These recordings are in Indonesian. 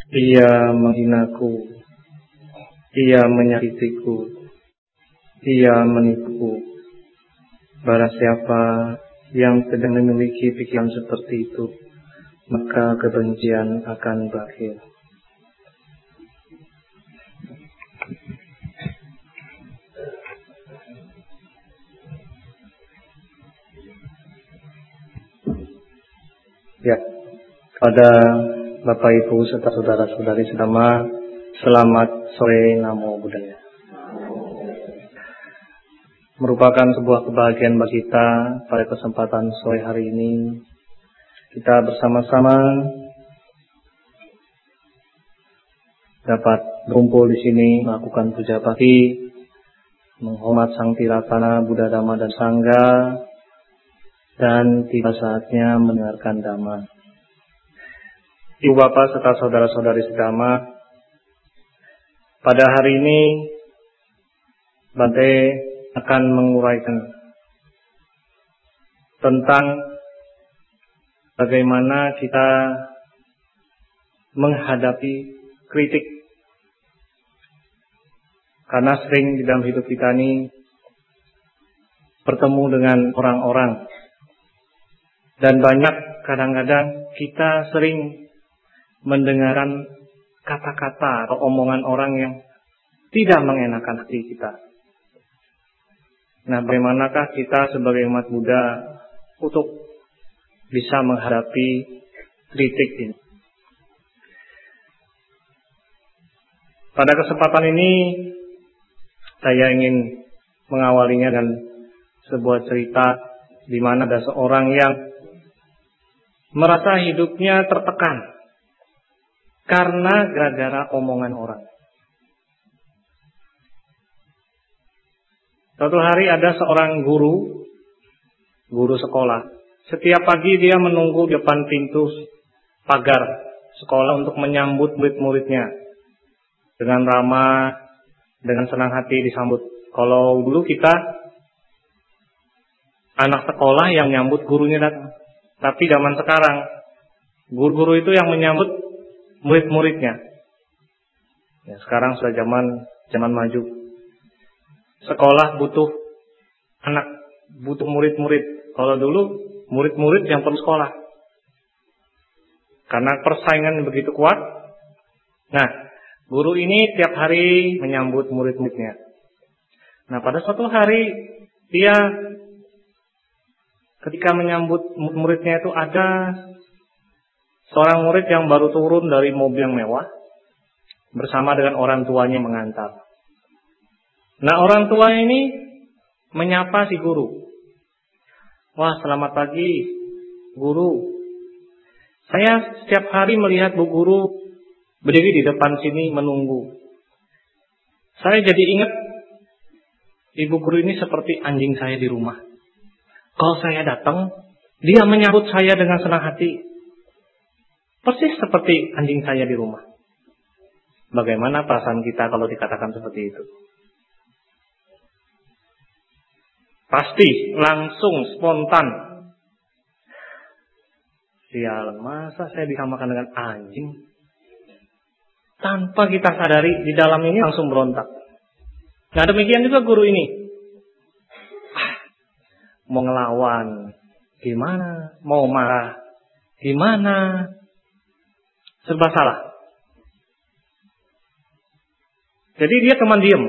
Ia menghinaku, ia menyakitiku, ia menipu. Barang siapa yang sedang memiliki pikiran seperti itu, maka kebencian akan berakhir. Ya, pada Bapak Ibu serta saudara-saudari sedama, selamat sore, Namo Buddhaya. Merupakan sebuah kebahagiaan bagi kita pada kesempatan sore hari ini kita bersama-sama dapat berkumpul di sini melakukan puja bakti, menghormat Sang Tiratana Buddha Dhamma dan Sangha, dan tiba saatnya mendengarkan Dhamma. Ibu bapak serta saudara-saudari sedama, pada hari ini Bante akan menguraikan tentang bagaimana kita menghadapi kritik. Karena sering di dalam hidup kita ini bertemu dengan orang-orang. Dan banyak kadang-kadang kita sering mendengarkan kata-kata atau omongan orang yang tidak mengenakan hati kita. Nah, bagaimanakah kita sebagai umat Buddha untuk bisa menghadapi kritik ini? Pada kesempatan ini saya ingin mengawalinya dengan sebuah cerita di mana ada seorang yang merasa hidupnya tertekan karena gara-gara omongan orang. Suatu hari ada seorang guru sekolah. Setiap pagi dia menunggu depan pintu pagar sekolah untuk menyambut murid-muridnya. Dengan ramah, dengan senang hati disambut. Kalau dulu kita anak sekolah yang menyambut gurunya datang. Tapi zaman sekarang guru-guru itu yang menyambut murid-muridnya. Ya, sekarang sudah zaman maju. Sekolah butuh anak, butuh murid-murid. Kalau dulu murid-murid yang perlu sekolah. Karena persaingan begitu kuat. Nah, guru ini tiap hari menyambut murid-muridnya. Nah, pada suatu hari dia ketika menyambut muridnya itu ada seorang murid yang baru turun dari mobil yang mewah bersama dengan orang tuanya mengantar. Nah, orang tua ini menyapa si guru. Wah, selamat pagi, guru. Saya setiap hari melihat bu guru berdiri di depan sini menunggu. Saya jadi ingat ibu guru ini seperti anjing saya di rumah. Kalau saya datang, dia menyambut saya dengan senang hati. Persis seperti anjing saya di rumah. Bagaimana perasaan kita kalau dikatakan seperti itu? Pasti langsung spontan. Sial, masa saya disamakan dengan anjing? Tanpa kita sadari, di dalam ini langsung berontak. Nah, demikian juga guru ini. Mau ngelawan, gimana? Mau marah, gimana? Serba salah. Jadi dia teman diam.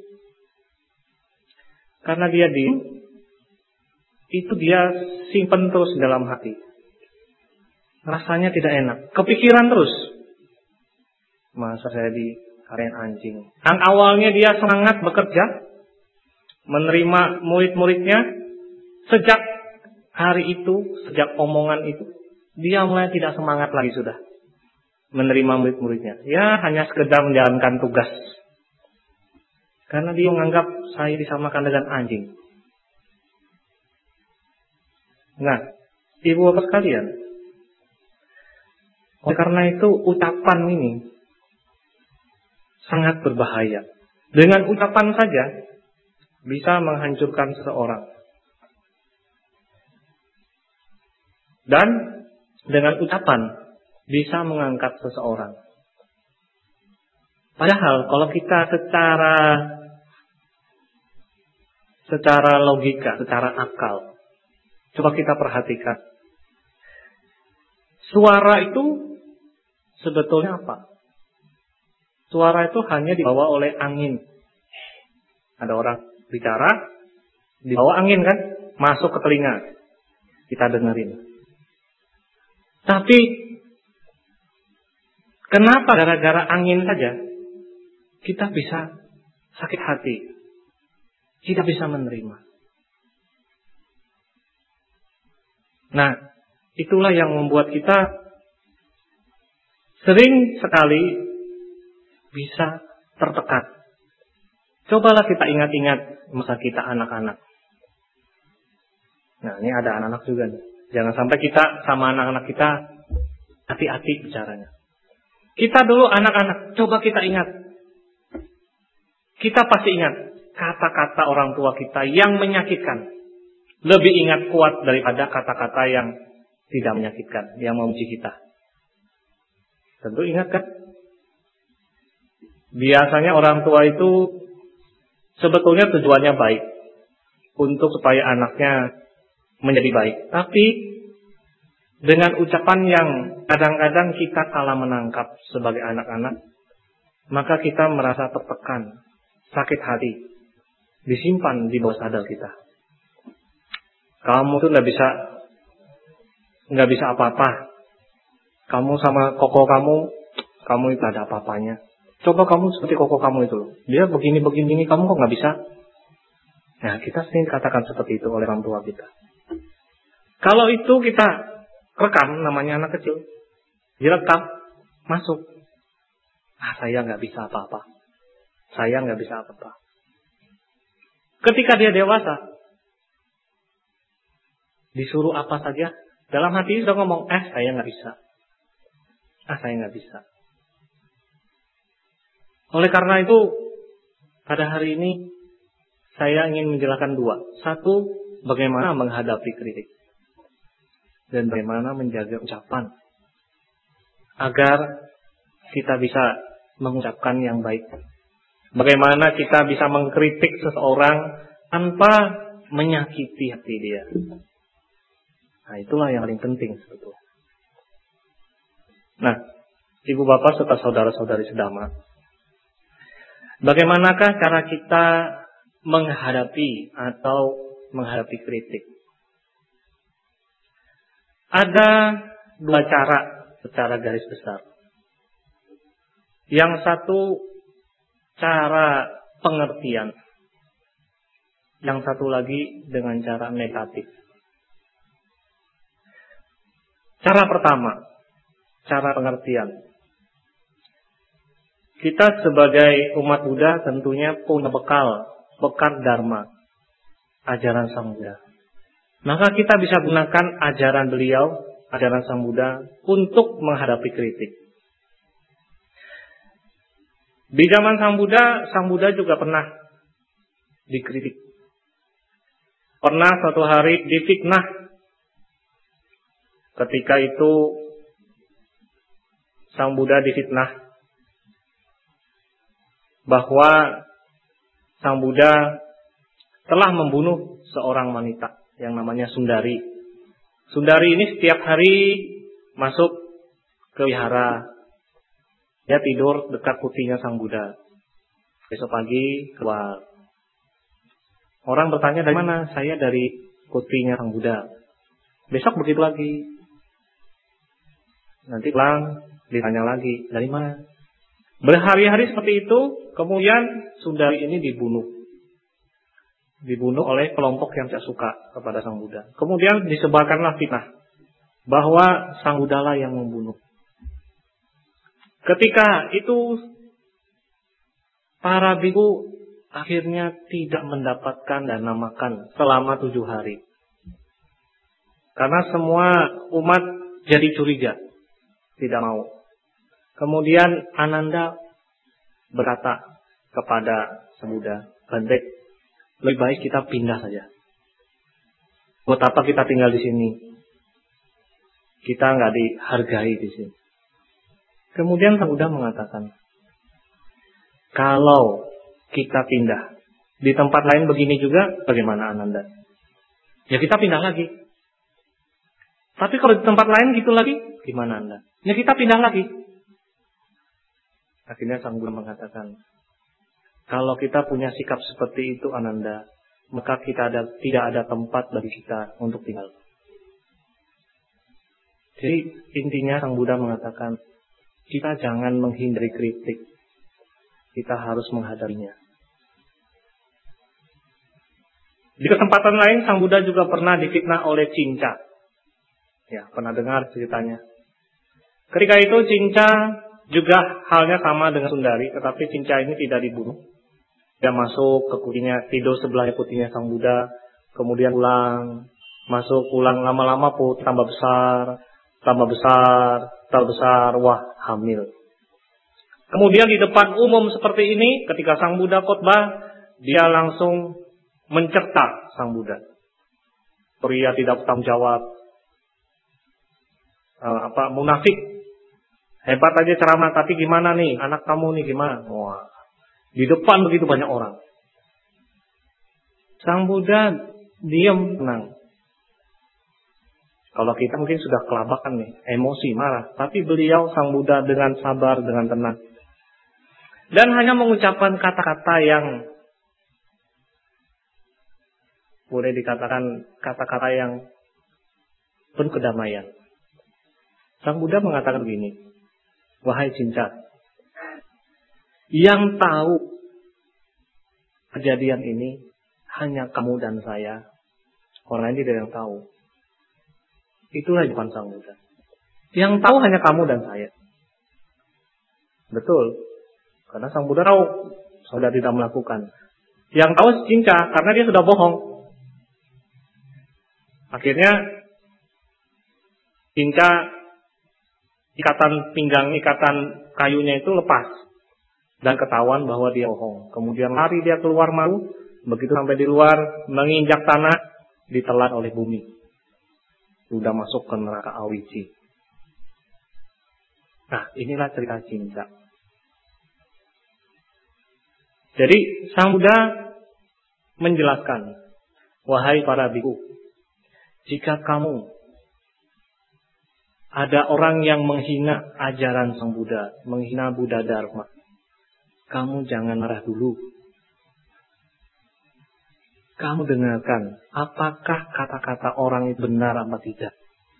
Karena dia diam, itu dia simpen terus dalam hati. Rasanya tidak enak. Kepikiran terus. Masa saya dikatain anjing. Yang awalnya dia semangat bekerja, menerima murid-muridnya. Sejak hari itu, sejak omongan itu, dia mulai tidak semangat lagi sudah menerima murid-muridnya. Ya, hanya sekedar menjalankan tugas. Karena dia menganggap saya disamakan dengan anjing. Nah, ibu bapak sekalian, oleh karena itu ucapan ini sangat berbahaya. Dengan ucapan saja bisa menghancurkan seseorang. Dan dengan ucapan bisa mengangkat seseorang. Padahal kalau kita secara logika, secara akal, coba kita perhatikan. Suara itu sebetulnya apa? Suara itu hanya dibawa oleh angin. Ada orang bicara, dibawa angin kan, masuk ke telinga. Kita dengerin. Tapi kenapa gara-gara angin saja kita bisa sakit hati, tidak bisa menerima? Nah, itulah yang membuat kita sering sekali bisa tertekan. Cobalah kita ingat-ingat masa kita anak-anak. Nah, ini ada anak-anak juga nih. Jangan sampai kita sama anak-anak kita hati-hati bicaranya. Kita dulu anak-anak, coba kita ingat. Kita pasti ingat kata-kata orang tua kita yang menyakitkan. Lebih ingat kuat daripada kata-kata yang tidak menyakitkan, yang memuji kita. Tentu ingat kan? Biasanya orang tua itu sebetulnya tujuannya baik, untuk supaya anaknya menjadi baik. Tapi dengan ucapan yang kadang-kadang kita salah menangkap sebagai anak-anak, maka kita merasa tertekan, sakit hati, disimpan di bawah sadar kita. Kamu tuh nggak bisa apa-apa. Kamu sama koko kamu itu ada apa-apanya. Coba kamu seperti koko kamu itu loh. Dia begini, kamu kok nggak bisa? Nah, kita sering katakan seperti itu oleh orang tua kita. Kalau itu kita rekam, namanya anak kecil, direkam, masuk. Saya nggak bisa apa-apa. Saya nggak bisa apa-apa. Ketika dia dewasa, disuruh apa saja, dalam hati sudah ngomong, saya nggak bisa. Saya nggak bisa. Oleh karena itu, pada hari ini saya ingin menjelaskan dua. Satu, bagaimana menghadapi kritik. Dan bagaimana menjaga ucapan agar kita bisa mengucapkan yang baik. Bagaimana kita bisa mengkritik seseorang tanpa menyakiti hati dia. Nah, itulah yang paling penting sebetulnya. Nah, ibu bapak serta saudara-saudari sedama, bagaimanakah cara kita menghadapi kritik? Ada dua cara secara garis besar. Yang satu cara pengertian. Yang satu lagi dengan cara negatif. Cara pertama, cara pengertian. Kita sebagai umat Buddha tentunya punya bekal dharma, ajaran Sang Buddha. Maka kita bisa gunakan ajaran beliau, ajaran Sang Buddha, untuk menghadapi kritik. Di zaman Sang Buddha juga pernah dikritik. Pernah suatu hari difitnah. Ketika itu Sang Buddha difitnah bahwa Sang Buddha telah membunuh seorang wanita yang namanya Sundari. Sundari ini setiap hari masuk ke wihara. Dia tidur dekat putihnya Sang Buddha. Besok pagi keluar. Orang bertanya, dari mana? Saya dari putihnya Sang Buddha. Besok begitu lagi. Nanti pulang, ditanya lagi, dari mana? Berhari-hari seperti itu, kemudian Sundari ini dibunuh. Dibunuh oleh kelompok yang tidak suka kepada Sang Buddha. Kemudian disebarkanlah fitnah bahwa Sang Buddha lah yang membunuh. Ketika itu para biku akhirnya tidak mendapatkan dana makan selama 7 hari. Karena semua umat jadi curiga, tidak mau. Kemudian Ananda berkata kepada Sang Buddha, Bante, lebih baik kita pindah saja. Buat apa kita tinggal di sini? Kita nggak dihargai di sini. Kemudian Sang Buddha mengatakan, Kalau kita pindah di tempat lain begini juga, bagaimana Ananda? Ya kita pindah lagi. Tapi kalau di tempat lain gitu lagi, gimana Anda? Ya kita pindah lagi. Akhirnya Sang Buddha mengatakan, kalau kita punya sikap seperti itu Ananda, maka tidak ada tempat bagi kita untuk tinggal. Jadi intinya Sang Buddha mengatakan, kita jangan menghindari kritik. Kita harus menghadapinya. Di kesempatan lain Sang Buddha juga pernah difitnah oleh Cinca. Ya, pernah dengar ceritanya. Ketika itu Cinca juga halnya sama dengan Sundari, tetapi Cinca ini tidak dibunuh. Dia masuk ke kutinya, tidur sebelah kutinya Sang Buddha, kemudian pulang, lama-lama pun tambah besar, wah hamil. Kemudian di depan umum seperti ini, ketika Sang Buddha khotbah, dia langsung mencertak Sang Buddha. Pria tidak bertanggung jawab, munafik. Hebat aja ceramah, tapi gimana nih anak kamu nih gimana? Wah, di depan begitu banyak orang. Sang Buddha diam, tenang. Kalau kita mungkin sudah kelabakan nih, emosi, marah. Tapi beliau Sang Buddha dengan sabar, dengan tenang. Dan hanya mengucapkan kata-kata yang boleh dikatakan kata-kata yang penuh kedamaian. Sang Buddha mengatakan begini, wahai Cinca, yang tahu kejadian ini hanya kamu dan saya. Orang lain tidak yang tahu. Itulah jawaban Sang Buddha. Yang tahu hanya kamu dan saya. Betul. Karena Sang Buddha tahu sudah tidak melakukan. Yang tahu Cinca karena dia sudah bohong. Akhirnya Cinca ikatan kayunya itu lepas dan ketahuan bahwa dia bohong. Kemudian lari dia keluar malu. Begitu sampai di luar menginjak tanah, ditelan oleh bumi. Sudah masuk ke neraka Awici. Nah, inilah cerita Cinca. Jadi Sang Buddha menjelaskan, wahai para biku, jika kamu ada orang yang menghina ajaran Sang Buddha, menghina Buddha Dharma, kamu jangan marah dulu. Kamu dengarkan, apakah kata-kata orang itu benar atau tidak.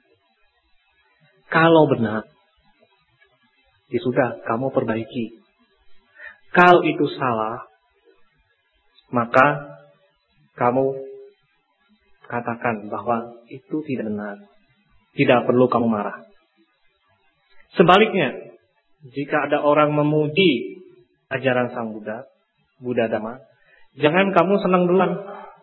Kalau benar, ya sudah, kamu perbaiki. Kalau itu salah, maka kamu katakan bahwa itu tidak benar. Tidak perlu kamu marah. Sebaliknya, jika ada orang memuji ajaran Sang Buddha, Buddha Dhamma, jangan kamu senang duluan.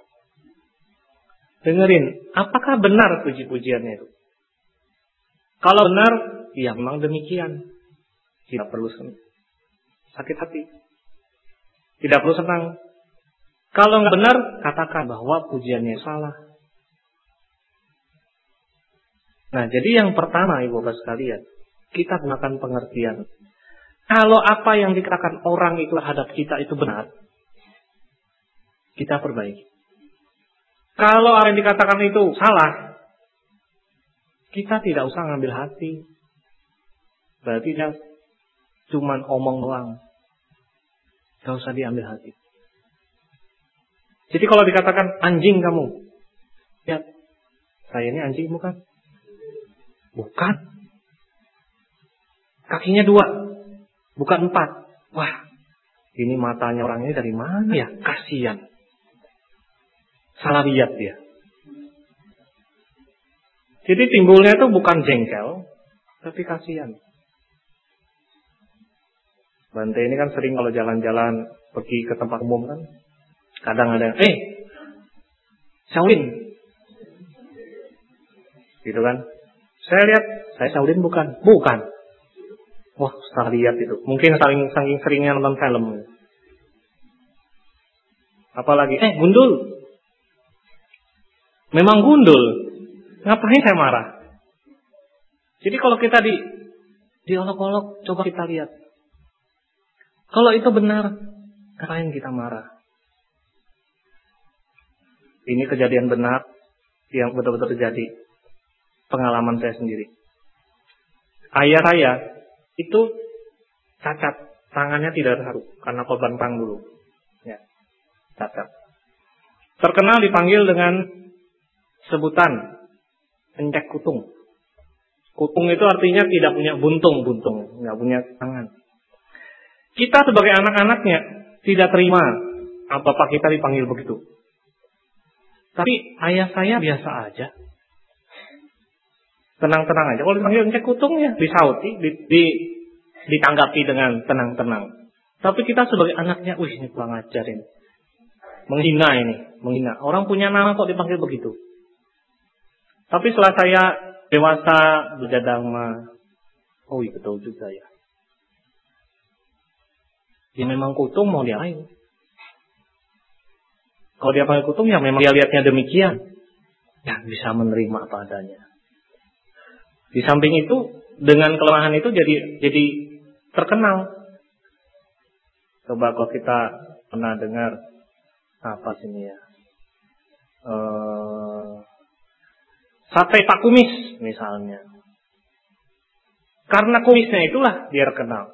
Dengerin, apakah benar puji-pujiannya itu? Kalau benar, ya memang demikian. Tidak perlu sakit hati. Tidak perlu senang. Kalau nggak benar, katakan bahwa pujiannya salah. Nah, jadi yang pertama, Ibu Bapak sekalian, kita gunakan pengertian. Kalau apa yang dikatakan orang itu terhadap kita itu benar, kita perbaiki. Kalau apa yang dikatakan itu salah, kita tidak usah ngambil hati. Berarti dia cuman omong doang. Gak usah diambil hati. Jadi kalau dikatakan anjing kamu, ya saya ini anjing bukan? Bukan. Kakinya 2, bukan 4. Wah, ini matanya orang ini dari mana ya? Kasihan. Salah lihat dia. Jadi timbulnya itu bukan jengkel, tapi kasihan. Bante ini kan sering kalau jalan-jalan pergi ke tempat umum kan, kadang ada yang, Shaolin, gitu kan? Saya lihat, saya Shaolin bukan. Wah, salah lihat itu. Mungkin saking seringnya nonton film. Apalagi, gundul. Memang gundul. Ngapain saya marah? Jadi kalau kita diolok-olok, coba kita lihat. Kalau itu benar, ngapain kita marah? Ini kejadian benar yang betul-betul terjadi. Pengalaman saya sendiri. Ayah saya itu cacat, tangannya tidak terharu karena korban perang dulu. Ya, cacat. Terkenal dipanggil dengan sebutan encek kutung. Kutung itu artinya tidak punya buntung, nggak punya tangan. Kita sebagai anak-anaknya tidak terima bapak kita dipanggil begitu. Tapi ayah saya biasa aja. Tenang-tenang aja. Kalau dipanggil encek kutung ya disauti, ditanggapi dengan tenang-tenang. Tapi kita sebagai anaknya, wih ini kurang ajar ini. Menghina. Orang punya nama kok dipanggil begitu. Tapi setelah saya dewasa, berjadama, oh iya betul juga ya. Ya memang kutung mau diapain. Kalau dia panggil kutung ya memang dia lihatnya demikian. Ya bisa menerima apa adanya. Di samping itu dengan kelemahan itu jadi terkenal. Coba kalau kita pernah dengar apa sini ya, sate Pak Kumis misalnya. Karena kumisnya itulah dia terkenal.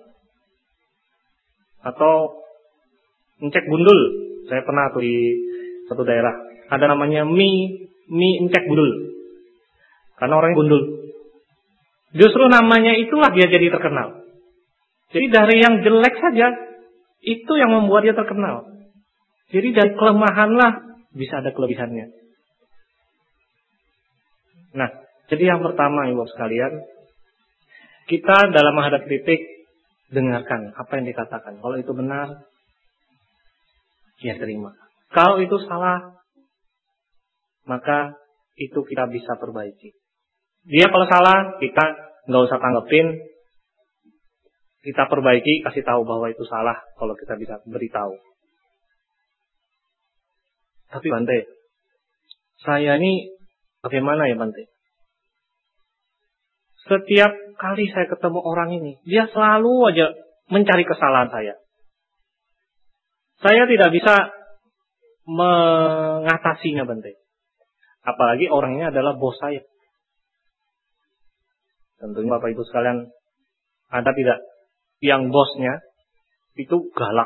Atau encek gundul. Saya pernah tuh di satu daerah ada namanya mie encek gundul. Karena orangnya gundul. Justru namanya itulah dia jadi terkenal. Jadi dari yang jelek saja, itu yang membuat dia terkenal. Jadi dari kelemahanlah bisa ada kelebihannya. Nah, jadi yang pertama ibu sekalian, kita dalam menghadapi kritik, dengarkan apa yang dikatakan. Kalau itu benar, ya terima. Kalau itu salah, maka itu kita bisa perbaiki. Dia kalau salah, kita nggak usah tanggepin, kita perbaiki, kasih tahu bahwa itu salah. Kalau kita bisa beritahu. Tapi Bante, saya ini bagaimana ya Bante? Setiap kali saya ketemu orang ini, dia selalu aja mencari kesalahan saya. Saya tidak bisa mengatasinya Bante. Apalagi orang ini adalah bos saya. Tentunya Bapak Ibu sekalian, ada tidak yang bosnya itu galak.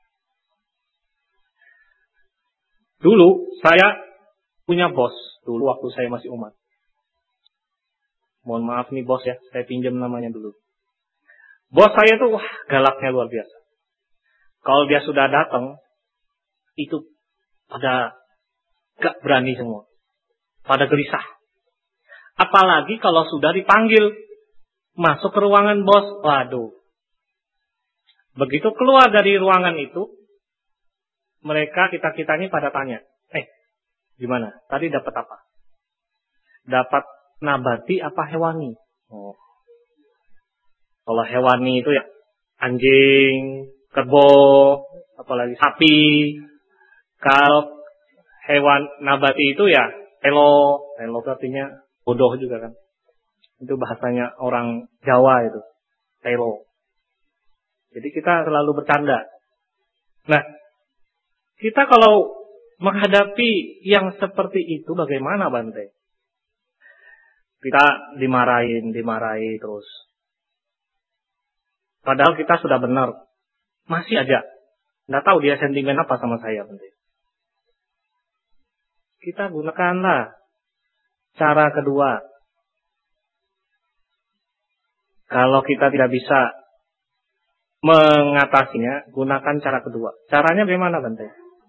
Dulu saya punya bos, dulu waktu saya masih umat. Mohon maaf nih bos ya, saya pinjam namanya dulu. Bos saya tuh galaknya luar biasa. Kalau dia sudah datang, itu pada gak berani semua. Pada gelisah. Apalagi kalau sudah dipanggil masuk ke ruangan bos, waduh. Begitu keluar dari ruangan itu, kita ini pada tanya, gimana? Tadi dapat apa? Dapat nabati apa hewani? Oh. Kalau hewani itu ya anjing, kerbau, apalagi sapi. Kalau hewan nabati itu ya elo artinya bodoh juga kan. Itu bahasanya orang Jawa itu. Telo. Jadi kita selalu bercanda. Nah, kita kalau menghadapi yang seperti itu bagaimana Bante? Kita dimarahi terus. Padahal kita sudah benar. Masih aja. Nggak tahu dia sentimen apa sama saya Bante. Kita gunakanlah cara kedua. Kalau kita tidak bisa mengatasinya, gunakan cara kedua. Caranya bagaimana Bante?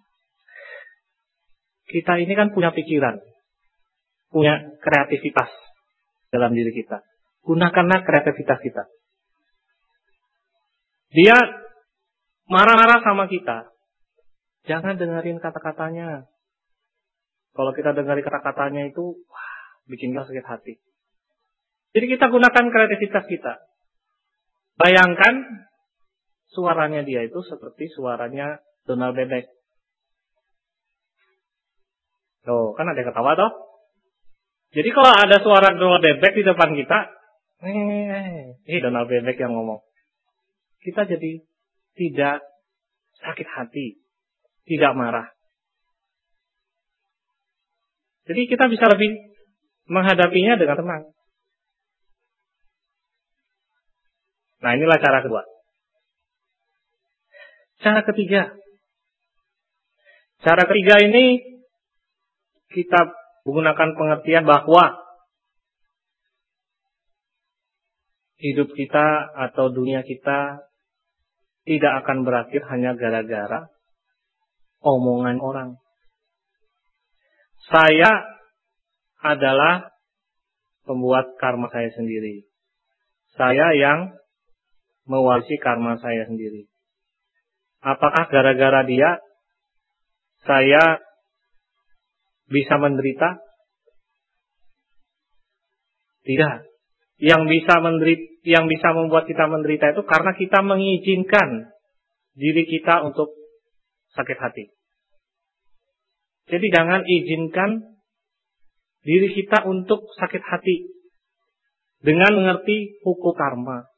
Kita ini kan punya pikiran, punya kreativitas dalam diri kita. Gunakanlah kreativitas kita. Dia marah-marah sama kita, jangan dengerin kata-katanya. Kalau kita dengerin kata-katanya itu, bikin kita sakit hati. Jadi kita gunakan kreativitas kita. Bayangkan suaranya dia itu seperti suaranya Donald Bebek. Tuh, kan ada yang ketawa toh? Jadi kalau ada suara Donald Bebek di depan kita, Donald Bebek yang ngomong. Kita jadi tidak sakit hati, tidak marah. Jadi kita bisa lebih menghadapinya dengan tenang. Nah, inilah cara kedua. Cara ketiga. Cara ketiga ini kita menggunakan pengertian bahwa hidup kita atau dunia kita tidak akan berakhir hanya gara-gara omongan orang. Saya adalah pembuat karma saya sendiri. Saya yang mewarisi karma saya sendiri. Apakah gara-gara dia saya bisa menderita? Tidak. Yang bisa membuat kita menderita itu karena kita mengizinkan diri kita untuk sakit hati. Jadi jangan izinkan diri kita untuk sakit hati dengan mengerti hukum karma.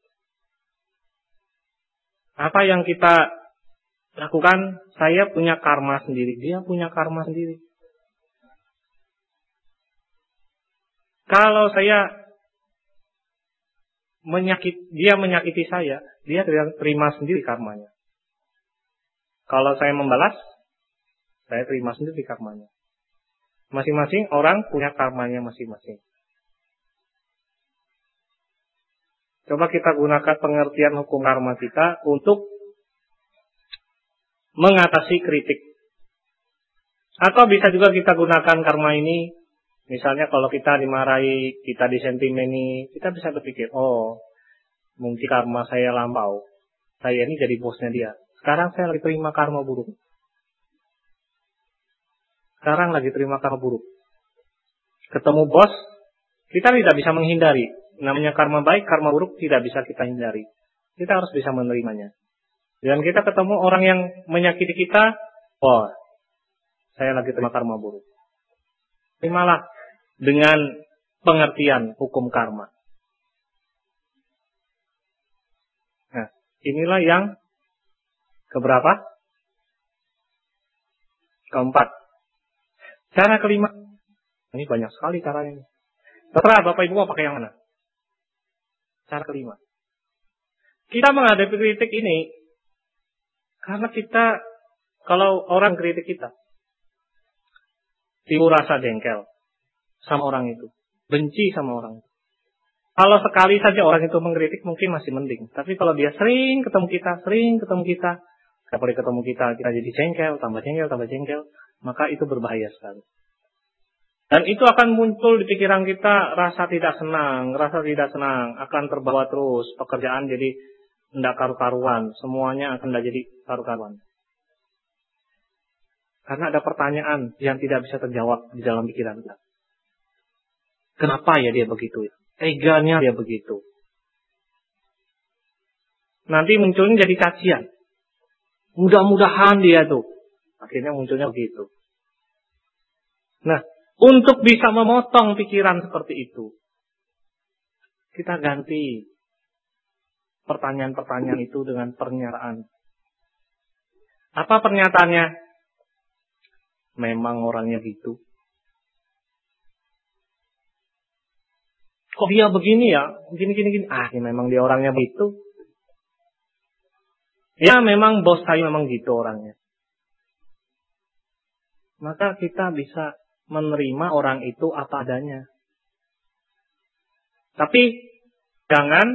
Apa yang kita lakukan? Saya punya karma sendiri, dia punya karma sendiri. Kalau dia menyakiti saya, dia terima sendiri karmanya. Kalau saya membalas, saya terima sendiri karmanya. Masing-masing orang punya karmanya masing-masing. Coba kita gunakan pengertian hukum karma kita untuk mengatasi kritik. Atau bisa juga kita gunakan karma ini, misalnya kalau kita dimarahi, kita disentimeni, kita bisa berpikir, oh mungkin karma saya lampau. Saya ini jadi bosnya dia. Sekarang saya lagi terima karma buruk. Ketemu bos, kita tidak bisa menghindari. Namanya karma baik, karma buruk tidak bisa kita hindari. Kita harus bisa menerimanya. Dan kita ketemu orang yang menyakiti kita, oh, saya lagi terima karma buruk. Terimalah dengan pengertian hukum karma. Nah, inilah yang keberapa? Keempat. Cara kelima. Ini banyak sekali caranya. Terserah Bapak Ibu mau pakai yang mana. Cara kelima. Kita menghadapi kritik ini karena kita, kalau orang kritik kita, timbul rasa jengkel sama orang itu, benci sama orang itu. Kalau sekali saja orang itu mengkritik mungkin masih mending. Tapi kalau dia sering ketemu kita, setiap kali ketemu kita jadi jengkel, tambah jengkel, maka itu berbahaya sekali. Dan itu akan muncul di pikiran kita rasa tidak senang, akan terbawa terus, pekerjaan jadi tidak karu-karuan, semuanya akan tidak jadi karu-karuan. Karena ada pertanyaan yang tidak bisa terjawab di dalam pikiran kita. Kenapa ya dia begitu? Teganya dia begitu. Nanti munculnya jadi cacian. Mudah-mudahan dia tuh. Akhirnya munculnya begitu. Nah, untuk bisa memotong pikiran seperti itu, kita ganti pertanyaan-pertanyaan itu dengan pernyataan. Apa pernyataannya? Memang orangnya gitu. Kok dia begini ya? Gini. Ini memang dia orangnya begitu. Ya memang bos saya memang gitu orangnya. Maka kita bisa menerima orang itu apa adanya. Tapi jangan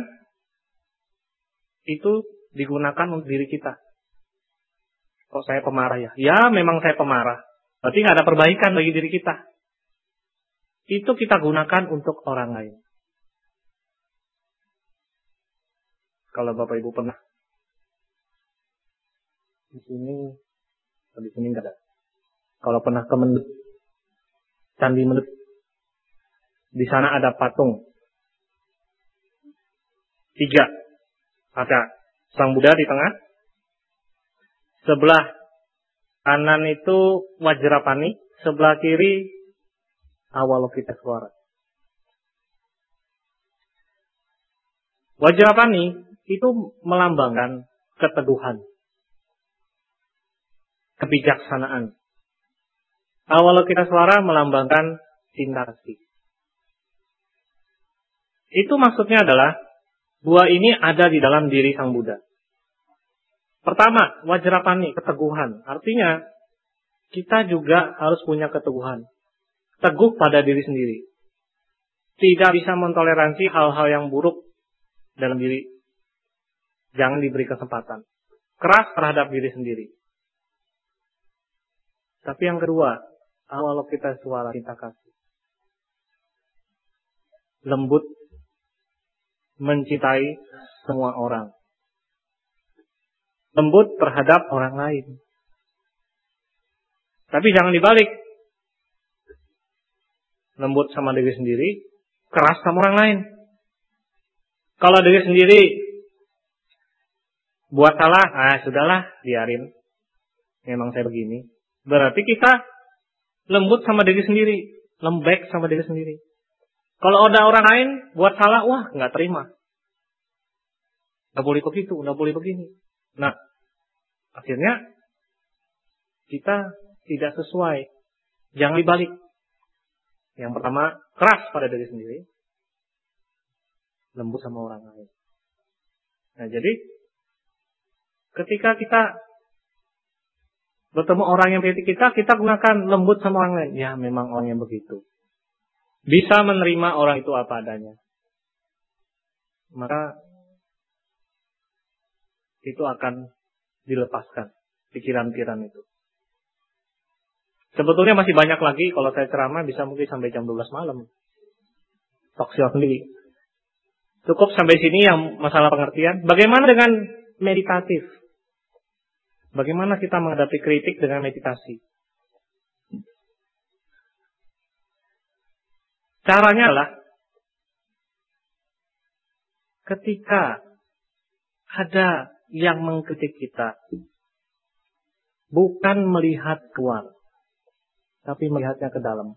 itu digunakan untuk diri kita. Kok saya pemarah ya? Ya memang saya pemarah. Berarti nggak ada perbaikan bagi diri kita. Itu kita gunakan untuk orang lain. Kalau Bapak Ibu pernah di sini nggak ada. Kalau pernah ke Mendut, Candi Mendut, di sana ada patung 3. Ada Sang Buddha di tengah. Sebelah kanan itu Wajrapani, sebelah kiri Avalokitesvara. Wajrapani itu melambangkan keteguhan, kebijaksanaan. Avalokitesvara melambangkan cinta kasih. Itu maksudnya adalah dua ini ada di dalam diri Sang Buddha. Pertama, Vajrapani, keteguhan. Artinya, kita juga harus punya keteguhan. Teguh pada diri sendiri. Tidak bisa mentoleransi hal-hal yang buruk dalam diri. Jangan diberi kesempatan. Keras terhadap diri sendiri. Tapi yang kedua, Avalokitesvara, cinta kasih. Lembut, mencintai semua orang. Lembut terhadap orang lain. Tapi jangan dibalik. Lembut sama diri sendiri, keras sama orang lain. Kalau diri sendiri buat salah, sudahlah, biarin. Memang saya begini. Berarti kita lembut sama diri sendiri, lembek sama diri sendiri. Kalau ada orang lain buat salah, wah, nggak terima. Nggak boleh begitu, nggak boleh begini. Nah, akhirnya kita tidak sesuai. Jangan dibalik. Yang pertama, keras pada diri sendiri. Lembut sama orang lain. Nah, jadi ketika kita bertemu orang yang seperti kita gunakan lembut sama orang lain. Ya, memang orang yang begitu. Bisa menerima orang itu apa adanya. Maka itu akan dilepaskan pikiran-pikiran itu. Sebetulnya masih banyak lagi. Kalau saya ceramah bisa mungkin sampai jam 12 malam. Talkshow sendiri. Cukup sampai sini yang masalah pengertian. Bagaimana dengan meditatif? Bagaimana kita menghadapi kritik dengan meditasi? Caranya adalah ketika ada yang mengkritik kita, bukan melihat keluar, tapi melihatnya ke dalam.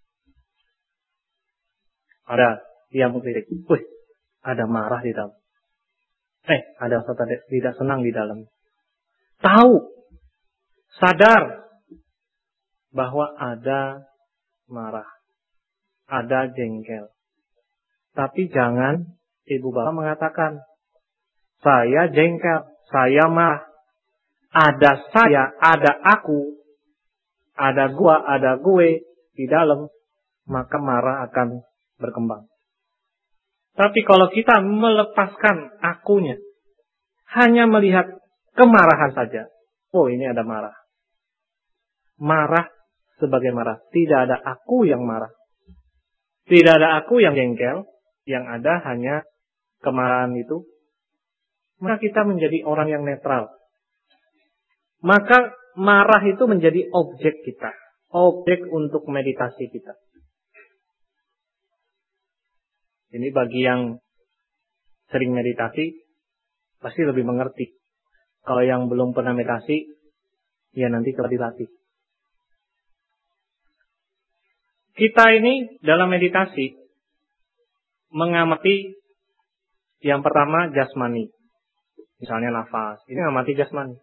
Ada yang mengkritik, ada marah di dalam. Ada tidak senang di dalam. Tahu, sadar bahwa ada marah, ada jengkel. Tapi jangan ibu bapak mengatakan, saya jengkel, saya marah. Ada saya, ada aku, ada gua, ada gue di dalam, maka marah akan berkembang. Tapi kalau kita melepaskan akunya, hanya melihat kemarahan saja. Oh, ini ada marah. Marah sebagai marah. Tidak ada aku yang marah. Tidak ada aku yang jengkel. Yang ada hanya kemarahan itu. Maka kita menjadi orang yang netral. Maka marah itu menjadi objek kita. Objek untuk meditasi kita. Ini bagi yang sering meditasi, pasti lebih mengerti. Kalau yang belum pernah meditasi, ya nanti coba dilatih. Kita ini dalam meditasi, mengamati yang pertama jasmani. Misalnya nafas, ini mengamati jasmani.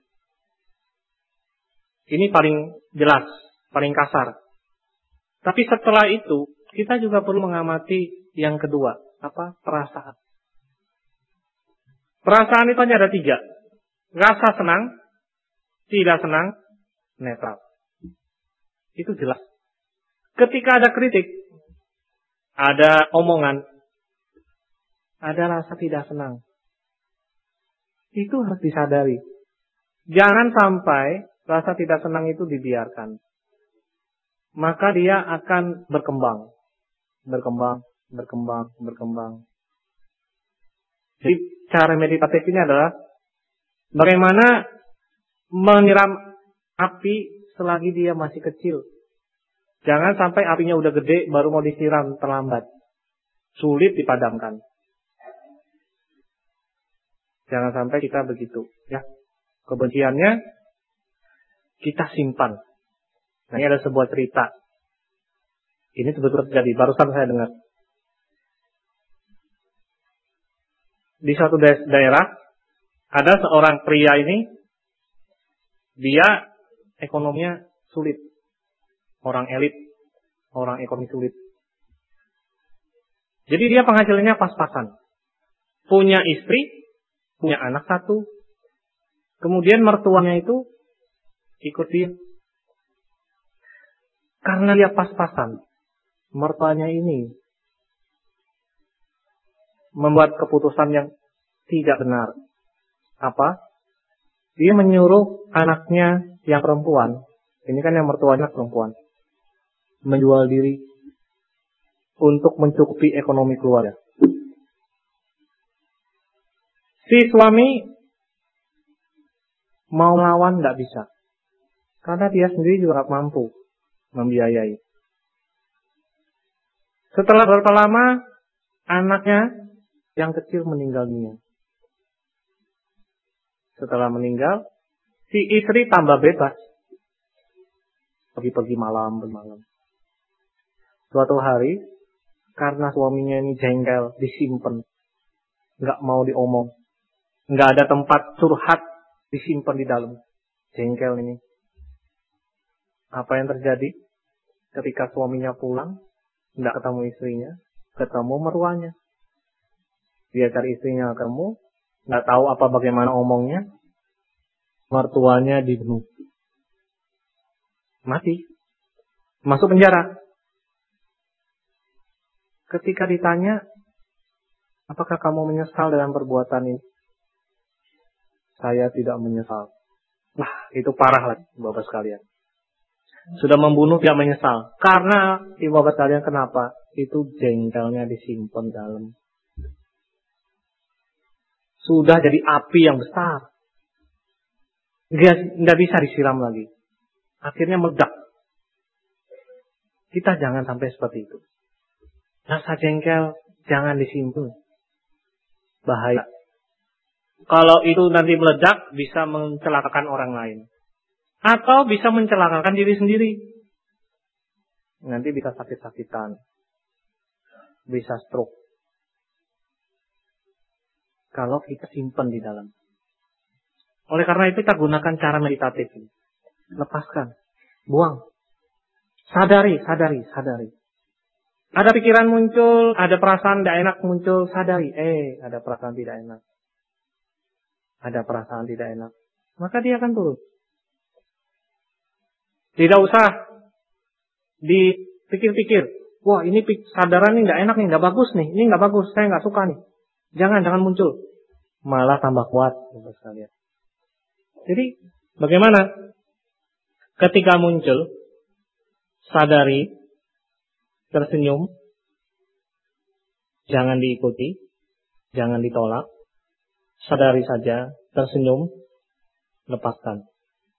Ini paling jelas, paling kasar. Tapi setelah itu, kita juga perlu mengamati yang kedua, perasaan. Perasaan itu hanya ada 3. Rasa senang, tidak senang, netral. Itu jelas. Ketika ada kritik, ada omongan, ada rasa tidak senang. Itu harus disadari. Jangan sampai rasa tidak senang itu dibiarkan. Maka dia akan berkembang. Berkembang. Jadi cara meditatif ini adalah bagaimana menyiram api selagi dia masih kecil. Jangan sampai apinya udah gede baru mau disiram, terlambat. Sulit dipadamkan. Jangan sampai kita begitu. Ya, kebenciannya kita simpan. Nah, ini ada sebuah cerita. Ini sebetulnya terjadi. Barusan saya dengar. Di suatu daerah Ada seorang pria ini, dia ekonominya sulit. Orang elit, orang ekonomi sulit. Jadi dia penghasilannya pas-pasan. Punya istri, punya anak satu. Kemudian mertuanya itu ikut dia. Karena dia pas-pasan, mertuanya ini membuat keputusan yang tidak benar. Apa? Dia menyuruh anaknya yang perempuan, ini kan yang mertuanya perempuan, menjual diri untuk mencukupi ekonomi keluarga. Si suami mau melawan tidak bisa, karena dia sendiri juga mampu membiayai. Setelah berapa lama, anaknya yang kecil meninggal dunia. Setelah meninggal, si istri tambah bebas. Pergi-pergi malam. Suatu hari, karena suaminya ini jengkel, disimpan, nggak mau diomong, nggak ada tempat curhat, disimpan di dalam. Jengkel ini. Apa yang terjadi? Ketika suaminya pulang, nggak ketemu istrinya, ketemu mertuanya. Dia cari istrinya ketemu, nggak tahu apa bagaimana omongnya, mertuanya dibunuh, mati, masuk penjara. Ketika ditanya, apakah kamu menyesal dengan perbuatan ini? Saya tidak menyesal. Nah, itu parah lagi, Bapak sekalian. Sudah membunuh tidak menyesal. Karena, Bapak sekalian, kenapa? Itu jengkelnya disimpan dalam. Sudah jadi api yang besar. Nggak bisa disiram lagi. Akhirnya meledak. Kita jangan sampai seperti itu. Rasa jengkel jangan disimpan. Bahaya. Kalau itu nanti meledak, bisa mencelakakan orang lain. Atau bisa mencelakakan diri sendiri. Nanti bisa sakit-sakitan. Bisa stroke. Kalau kita simpan di dalam. Oleh karena itu kita gunakan cara meditatif. Lepaskan. Buang. Sadari. Ada pikiran muncul, ada perasaan tidak enak muncul, sadari. Ada perasaan tidak enak. Ada perasaan tidak enak. Maka dia akan turun. Tidak usah dipikir-pikir. Wah, ini sadaran ini tidak enak nih, tidak bagus nih. Ini tidak bagus, saya nggak suka nih. Jangan muncul. Malah tambah kuat, Bapak sekalian. Jadi, bagaimana? Ketika muncul, sadari, tersenyum, jangan diikuti, jangan ditolak, sadari saja, tersenyum, lepaskan.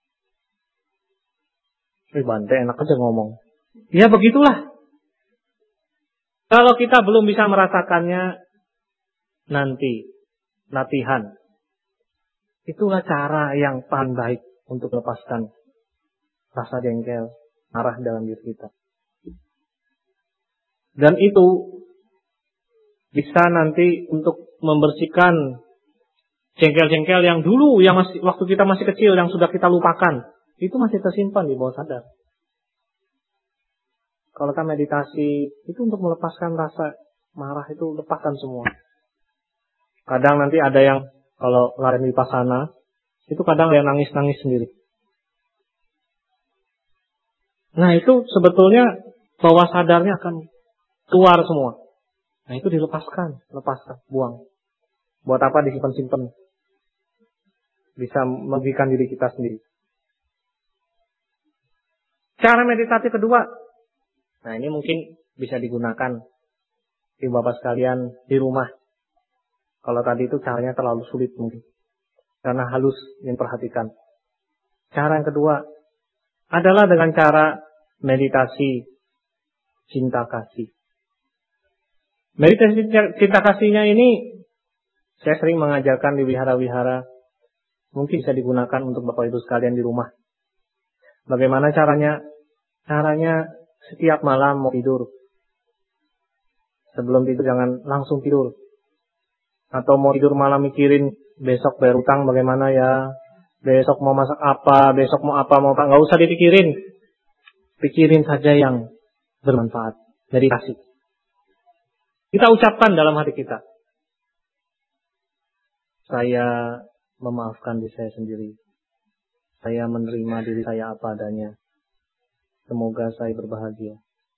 Bante enak aja ngomong. Ya begitulah. Kalau kita belum bisa merasakannya, nanti latihan. Itulah cara yang paling baik untuk lepaskan rasa jengkel, marah dalam diri kita. Dan itu bisa nanti untuk membersihkan jengkel-jengkel yang dulu, yang waktu kita masih kecil, yang sudah kita lupakan. Itu masih tersimpan di bawah sadar. Kalau kita meditasi, itu untuk melepaskan rasa marah itu, lepaskan semua. Kadang nanti ada yang, kalau lari vipassana, itu kadang ada yang nangis-nangis sendiri. Nah itu sebetulnya bawah sadarnya akan keluar semua. Nah itu lepaskan, buang. Buat apa disimpan-simpan? Bisa merugikan diri kita sendiri. Cara meditasi kedua, nah ini mungkin bisa digunakan di Bapak sekalian di rumah. Kalau tadi itu caranya terlalu sulit mungkin, karena halus yang perhatikan. Cara yang kedua adalah dengan cara meditasi cinta kasih. Meditasi cinta kasihnya ini saya sering mengajarkan di wihara-wihara. Mungkin bisa digunakan untuk Bapak Ibu sekalian di rumah. Bagaimana caranya? Caranya setiap malam mau tidur, sebelum tidur jangan langsung tidur. Atau mau tidur malam mikirin besok bayar utang bagaimana ya, besok mau masak apa, besok mau apa, nggak usah dipikirin. Pikirin saja yang bermanfaat dari kasih. Kita ucapkan dalam hati kita, saya memaafkan diri saya sendiri. Saya menerima diri saya apa adanya. Semoga saya berbahagia.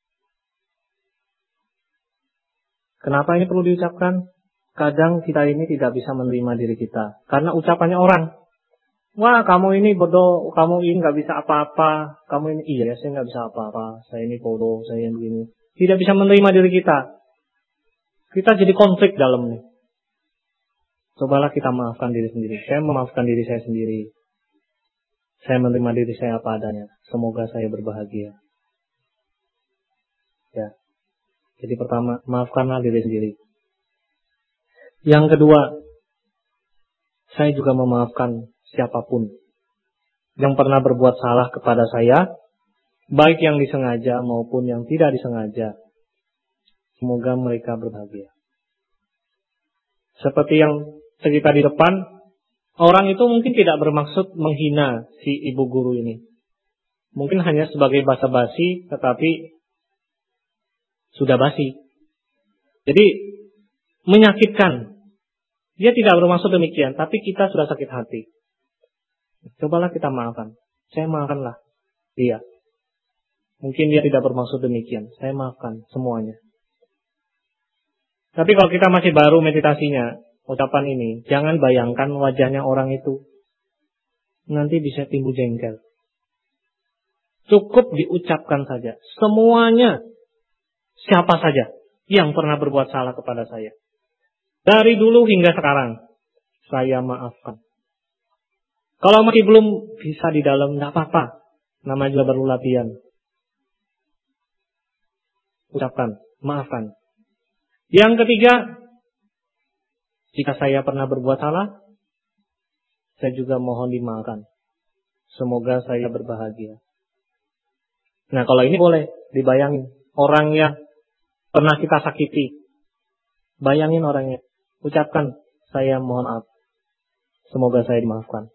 Kenapa ini perlu diucapkan? Kadang kita ini tidak bisa menerima diri kita karena ucapannya orang. Wah, kamu ini bodoh, kamu ini nggak bisa apa-apa, kamu ini iya, saya nggak bisa apa-apa, saya ini bodoh, saya ini begini. Tidak bisa menerima diri kita. Kita jadi konflik dalamnya. Cobalah kita maafkan diri sendiri. Saya memaafkan diri saya sendiri. Saya menerima diri saya apa adanya. Semoga saya berbahagia. Ya. Jadi pertama, maafkanlah diri sendiri. Yang kedua, saya juga memaafkan siapapun yang pernah berbuat salah kepada saya, baik yang disengaja maupun yang tidak disengaja. Semoga mereka berbahagia. Seperti yang cerita di depan, orang itu mungkin tidak bermaksud menghina si ibu guru ini. Mungkin hanya sebagai basa-basi, tetapi sudah basi. Jadi menyakitkan. Dia tidak bermaksud demikian, tapi kita sudah sakit hati. Cobalah kita maafkan. Saya maafkanlah dia. Mungkin dia tidak bermaksud demikian. Saya maafkan semuanya. Tapi kalau kita masih baru meditasinya, ucapan ini, jangan bayangkan wajahnya orang itu. Nanti bisa timbul jengkel. Cukup diucapkan saja. Semuanya, siapa saja yang pernah berbuat salah kepada saya. Dari dulu hingga sekarang, saya maafkan. Kalau masih belum bisa di dalam, tidak apa-apa. Nama juga baru latihan. Ucapkan, maafkan. Yang ketiga, jika saya pernah berbuat salah, saya juga mohon dimaafkan. Semoga saya berbahagia. Nah, kalau ini boleh dibayangin. Orang yang pernah kita sakiti. Bayangin orangnya. Ucapkan, saya mohon maaf. Semoga saya dimaafkan.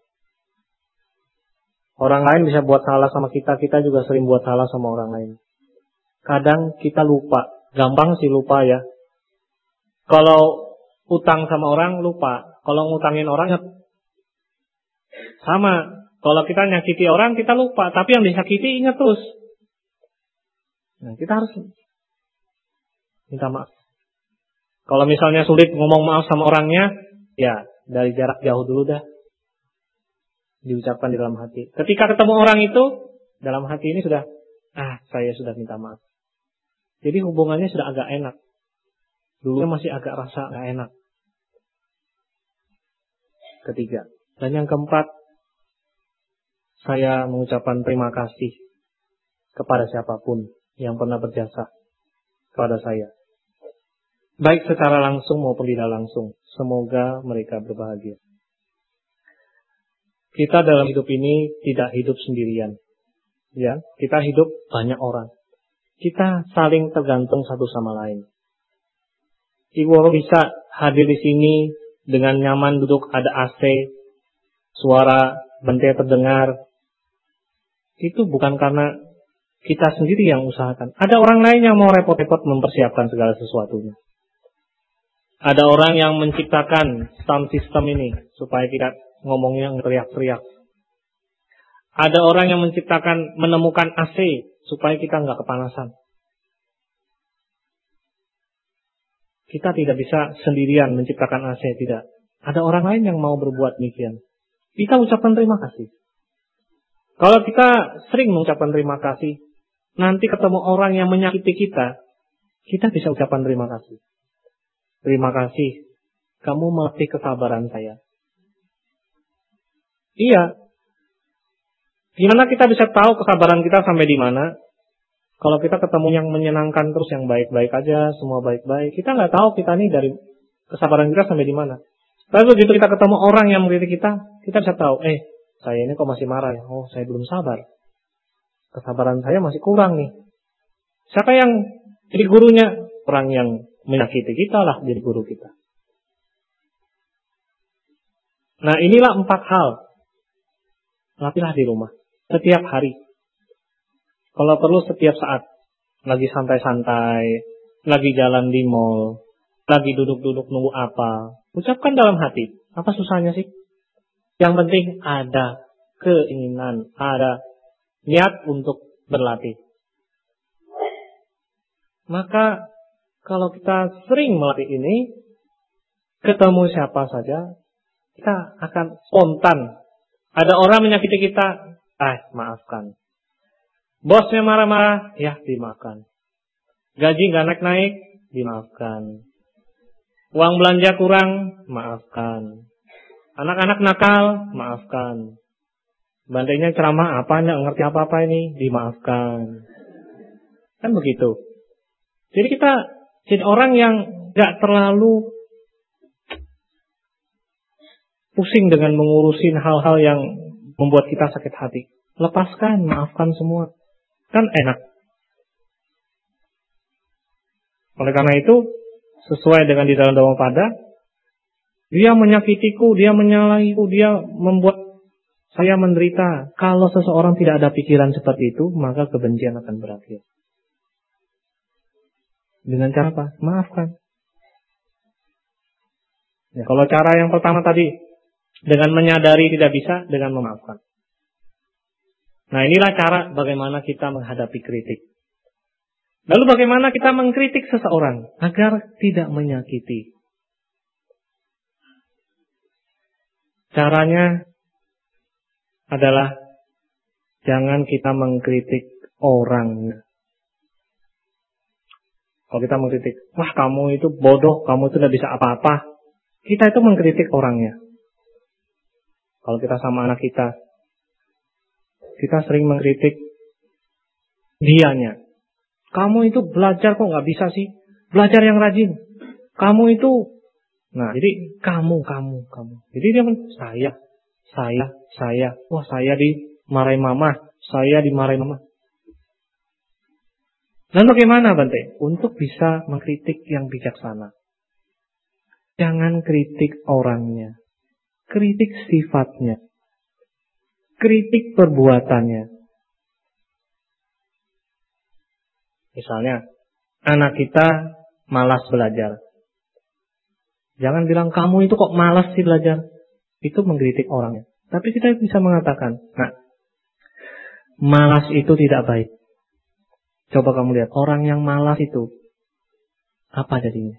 Orang lain bisa buat salah sama kita. Kita juga sering buat salah sama orang lain. Kadang kita lupa. Gampang sih lupa ya. Kalau utang sama orang lupa. Kalau ngutangin orang ingat. Sama. Kalau kita nyakiti orang kita lupa. Tapi yang disakiti ingat terus. Nah, kita harus minta maaf. Kalau misalnya sulit ngomong maaf sama orangnya, ya dari jarak jauh dulu dah. Diucapkan di dalam hati. Ketika ketemu orang itu, dalam hati ini sudah, saya sudah minta maaf. Jadi hubungannya sudah agak enak. Dulunya masih agak rasa gak enak. Ketiga. Dan yang keempat, saya mengucapkan terima kasih kepada siapapun yang pernah berjasa kepada saya. Baik secara langsung maupun tidak langsung. Semoga mereka berbahagia. Kita dalam hidup ini tidak hidup sendirian. Ya, kita hidup banyak orang. Kita saling tergantung satu sama lain. Ibu bisa hadir di sini dengan nyaman duduk, ada AC, suara bente terdengar. Itu bukan karena kita sendiri yang usahakan. Ada orang lain yang mau repot-repot mempersiapkan segala sesuatunya. Ada orang yang menciptakan sound system ini supaya tidak ngomongnya teriak-teriak. Ada orang yang menemukan AC supaya kita nggak kepanasan. Kita tidak bisa sendirian menciptakan AC, tidak. Ada orang lain yang mau berbuat demikian. Kita ucapkan terima kasih. Kalau kita sering mengucapkan terima kasih, nanti ketemu orang yang menyakiti kita, kita bisa ucapkan terima kasih. Terima kasih, kamu melatih kesabaran saya. Iya. Gimana kita bisa tahu kesabaran kita sampai di mana? Kalau kita ketemu yang menyenangkan terus, yang baik-baik aja, semua baik-baik, kita nggak tahu kita nih dari kesabaran kita sampai di mana. Tapi begitu kita ketemu orang yang mengkritik kita bisa tahu, saya ini kok masih marah ya? Oh, saya belum sabar. Kesabaran saya masih kurang nih. Siapa yang jadi gurunya? Orang yang menyakiti kita lah jadi guru kita. Nah, inilah 4 hal. Latihlah di rumah. Setiap hari. Kalau perlu setiap saat. Lagi santai-santai. Lagi jalan di mall. Lagi duduk-duduk nunggu apa. Ucapkan dalam hati. Apa susahnya sih? Yang penting ada keinginan. Ada niat untuk berlatih. Maka kalau kita sering melatih ini, ketemu siapa saja, kita akan spontan. Ada orang menyakiti kita, maafkan. Bosnya marah-marah, ya dimaafkan. Gaji nggak naik-naik, dimaafkan. Uang belanja kurang, maafkan. Anak-anak nakal, maafkan. Bantainya ceramah apa, nggak ngerti apa-apa ini, dimaafkan. Kan begitu. Jadi kita jadi orang yang nggak terlalu pusing dengan mengurusin hal-hal yang membuat kita sakit hati. Lepaskan, maafkan semua. Kan enak. Oleh karena itu, sesuai dengan di dalam doa pada, dia menyakitiku, dia menyalahiku, dia membuat saya menderita. Kalau seseorang tidak ada pikiran seperti itu, maka kebencian akan berakhir. Dengan cara apa? Maafkan. Ya, kalau cara yang pertama tadi, dengan menyadari tidak bisa, dengan memaafkan. Nah, inilah cara bagaimana kita menghadapi kritik. Lalu bagaimana kita mengkritik seseorang agar tidak menyakiti? Caranya adalah jangan kita mengkritik orangnya. Kalau kita mengkritik, wah kamu itu bodoh, kamu itu tidak bisa apa-apa. Kita itu mengkritik orangnya. Kalau kita sama anak kita sering mengkritik dianya. Kamu itu belajar kok nggak bisa sih? Belajar yang rajin. Kamu itu, nah jadi kamu. Jadi dia saya. Wah saya dimarahin mama, saya dimarahin mama. Dan bagaimana Bante? Untuk bisa mengkritik yang bijaksana. Jangan kritik orangnya. Kritik sifatnya. Kritik perbuatannya. Misalnya, anak kita malas belajar. Jangan bilang, kamu itu kok malas sih belajar. Itu mengkritik orangnya. Tapi kita bisa mengatakan, nah, malas itu tidak baik. Coba kamu lihat, orang yang malas itu, apa jadinya?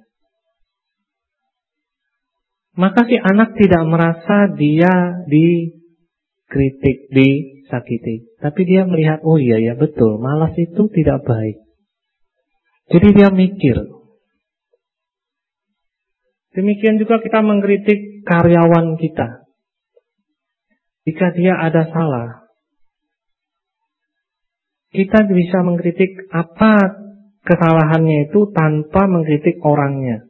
Maka si anak tidak merasa dia dikritik, disakiti. Tapi dia melihat, oh iya ya betul, malas itu tidak baik. Jadi dia mikir. Demikian juga kita mengkritik karyawan kita. Jika dia ada salah, kita bisa mengkritik apa kesalahannya itu tanpa mengkritik orangnya.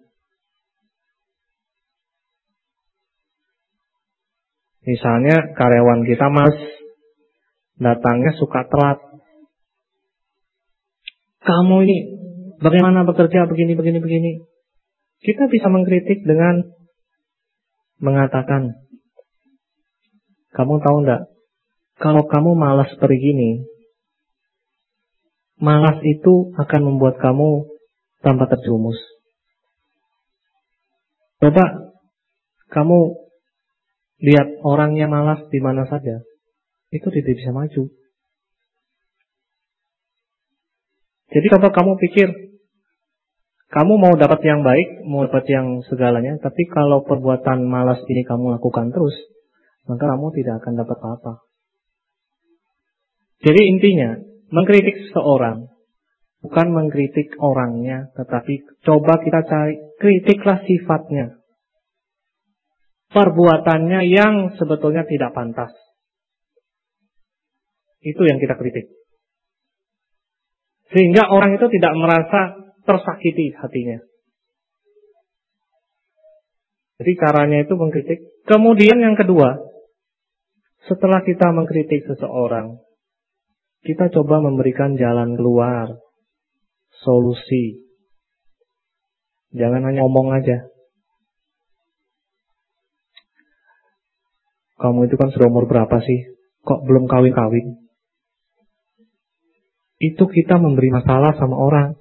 Misalnya karyawan kita datangnya suka telat. Kamu ini bagaimana bekerja begini. Kita bisa mengkritik dengan mengatakan, kamu tahu enggak, kalau kamu malas begini, malas itu akan membuat kamu tambah terjerumus. Coba kamu lihat orang yang malas di mana saja, itu tidak bisa maju. Jadi coba kamu pikir, kamu mau dapat yang baik, mau dapat yang segalanya, tapi kalau perbuatan malas ini kamu lakukan terus, maka kamu tidak akan dapat apa-apa. Jadi intinya, mengkritik seseorang bukan mengkritik orangnya, tetapi coba kita cari, kritiklah sifatnya, perbuatannya yang sebetulnya tidak pantas. Itu yang kita kritik. Sehingga orang itu tidak merasa tersakiti hatinya. Jadi caranya itu mengkritik. Kemudian yang kedua, setelah kita mengkritik seseorang, kita coba memberikan jalan keluar, solusi. Jangan hanya ngomong aja. kamu itu kan sudah umur berapa sih? Kok belum kawin-kawin? Itu kita memberi masalah sama orang.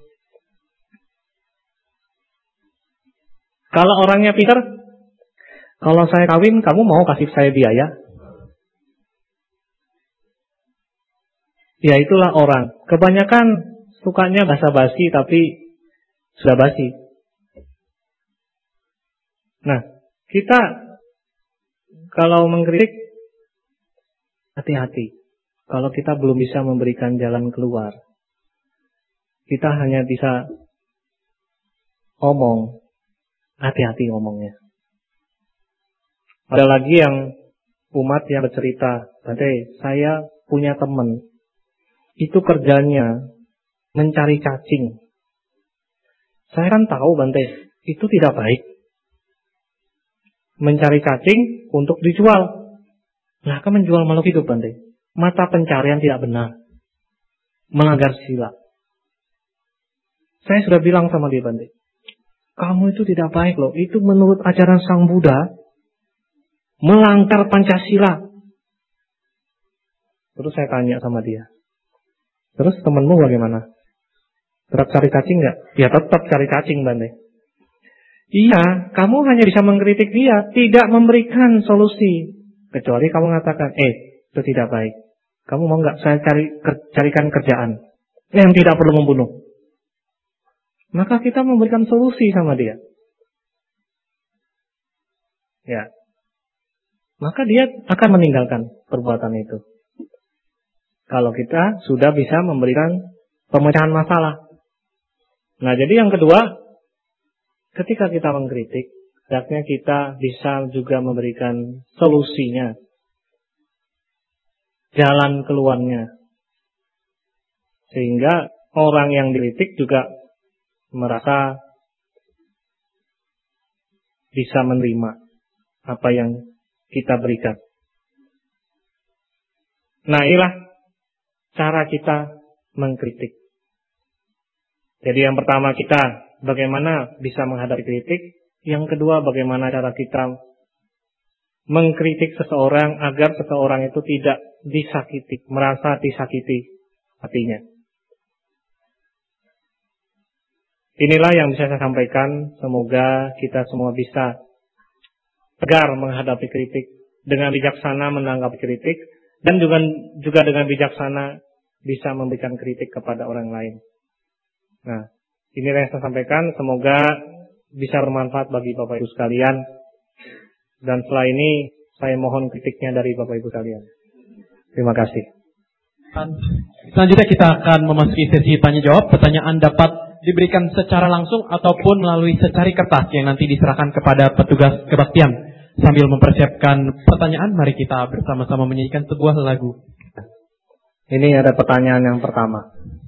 Kalau orangnya pintar, kalau saya kawin, kamu mau kasih saya biaya? Ya itulah orang. Kebanyakan sukanya basa-basi tapi sudah basi. Nah, kita kalau mengkritik, hati-hati. Kalau kita belum bisa memberikan jalan keluar, kita hanya bisa omong. Hati-hati ngomongnya. Ada lagi yang umat yang bercerita, Bante, saya punya teman, itu kerjanya mencari cacing. Saya kan tahu Bante, itu tidak baik. Mencari cacing untuk dijual. Nah, kan menjual makhluk hidup Bante. Mata pencarian tidak benar. Melanggar sila. Saya sudah bilang sama dia Bante, kamu itu tidak baik loh. Itu menurut ajaran Sang Buddha melanggar Pancasila. Terus saya tanya sama dia, terus temanmu bagaimana? Tetap cari cacing nggak? Ya tetap cari cacing Bante. Iya, kamu hanya bisa mengkritik dia, tidak memberikan solusi. Kecuali kamu mengatakan, itu tidak baik. Kamu mau nggak saya carikan kerjaan yang tidak perlu membunuh? Maka kita memberikan solusi sama dia. Ya. Maka dia akan meninggalkan perbuatan itu. Kalau kita sudah bisa memberikan pemecahan masalah. Nah, jadi yang kedua, ketika kita mengkritik, hendaknya kita bisa juga memberikan solusinya. Jalan keluarnya. Sehingga orang yang dikritik juga merasa bisa menerima apa yang kita berikan. Nah, inilah cara kita mengkritik. Jadi yang pertama kita bagaimana bisa menghadapi kritik. Yang kedua bagaimana cara kita mengkritik seseorang agar seseorang itu tidak disakiti, merasa disakiti hatinya. Inilah yang bisa saya sampaikan. Semoga kita semua bisa tegar menghadapi kritik, dengan bijaksana menanggapi kritik, dan juga dengan bijaksana bisa memberikan kritik kepada orang lain. Nah, inilah yang saya sampaikan. Semoga bisa bermanfaat bagi Bapak Ibu sekalian. Dan setelah ini saya mohon kritiknya dari Bapak Ibu sekalian. Terima kasih. Selanjutnya kita akan memasuki sesi tanya jawab. Pertanyaan dapat diberikan secara langsung ataupun melalui secari kertas yang nanti diserahkan kepada petugas kebaktian. Sambil mempersiapkan pertanyaan, mari kita bersama-sama menyanyikan sebuah lagu. Ini ada pertanyaan yang pertama.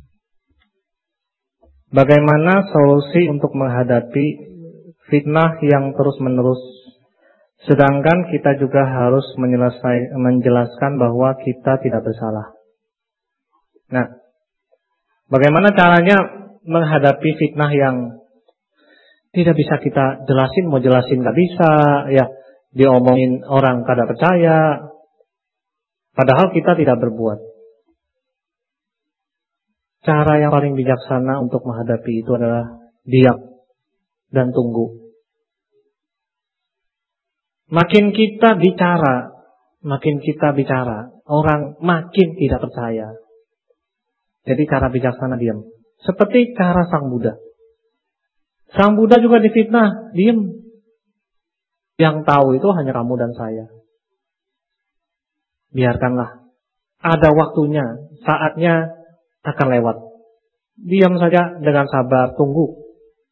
Bagaimana solusi untuk menghadapi fitnah yang terus-menerus, sedangkan kita juga harus menjelaskan bahwa kita tidak bersalah? Nah, bagaimana caranya menghadapi fitnah yang tidak bisa kita jelasin, mau jelasin nggak bisa, ya diomongin orang kada percaya, padahal kita tidak berbuat. Cara yang paling bijaksana untuk menghadapi itu adalah diam dan tunggu. Makin kita bicara, orang makin tidak percaya. Jadi cara bijaksana diam. Seperti cara Sang Buddha. Sang Buddha juga difitnah, diam. Yang tahu itu hanya kamu dan saya. Biarkanlah. Ada waktunya, saatnya akan lewat. Diam saja dengan sabar, tunggu.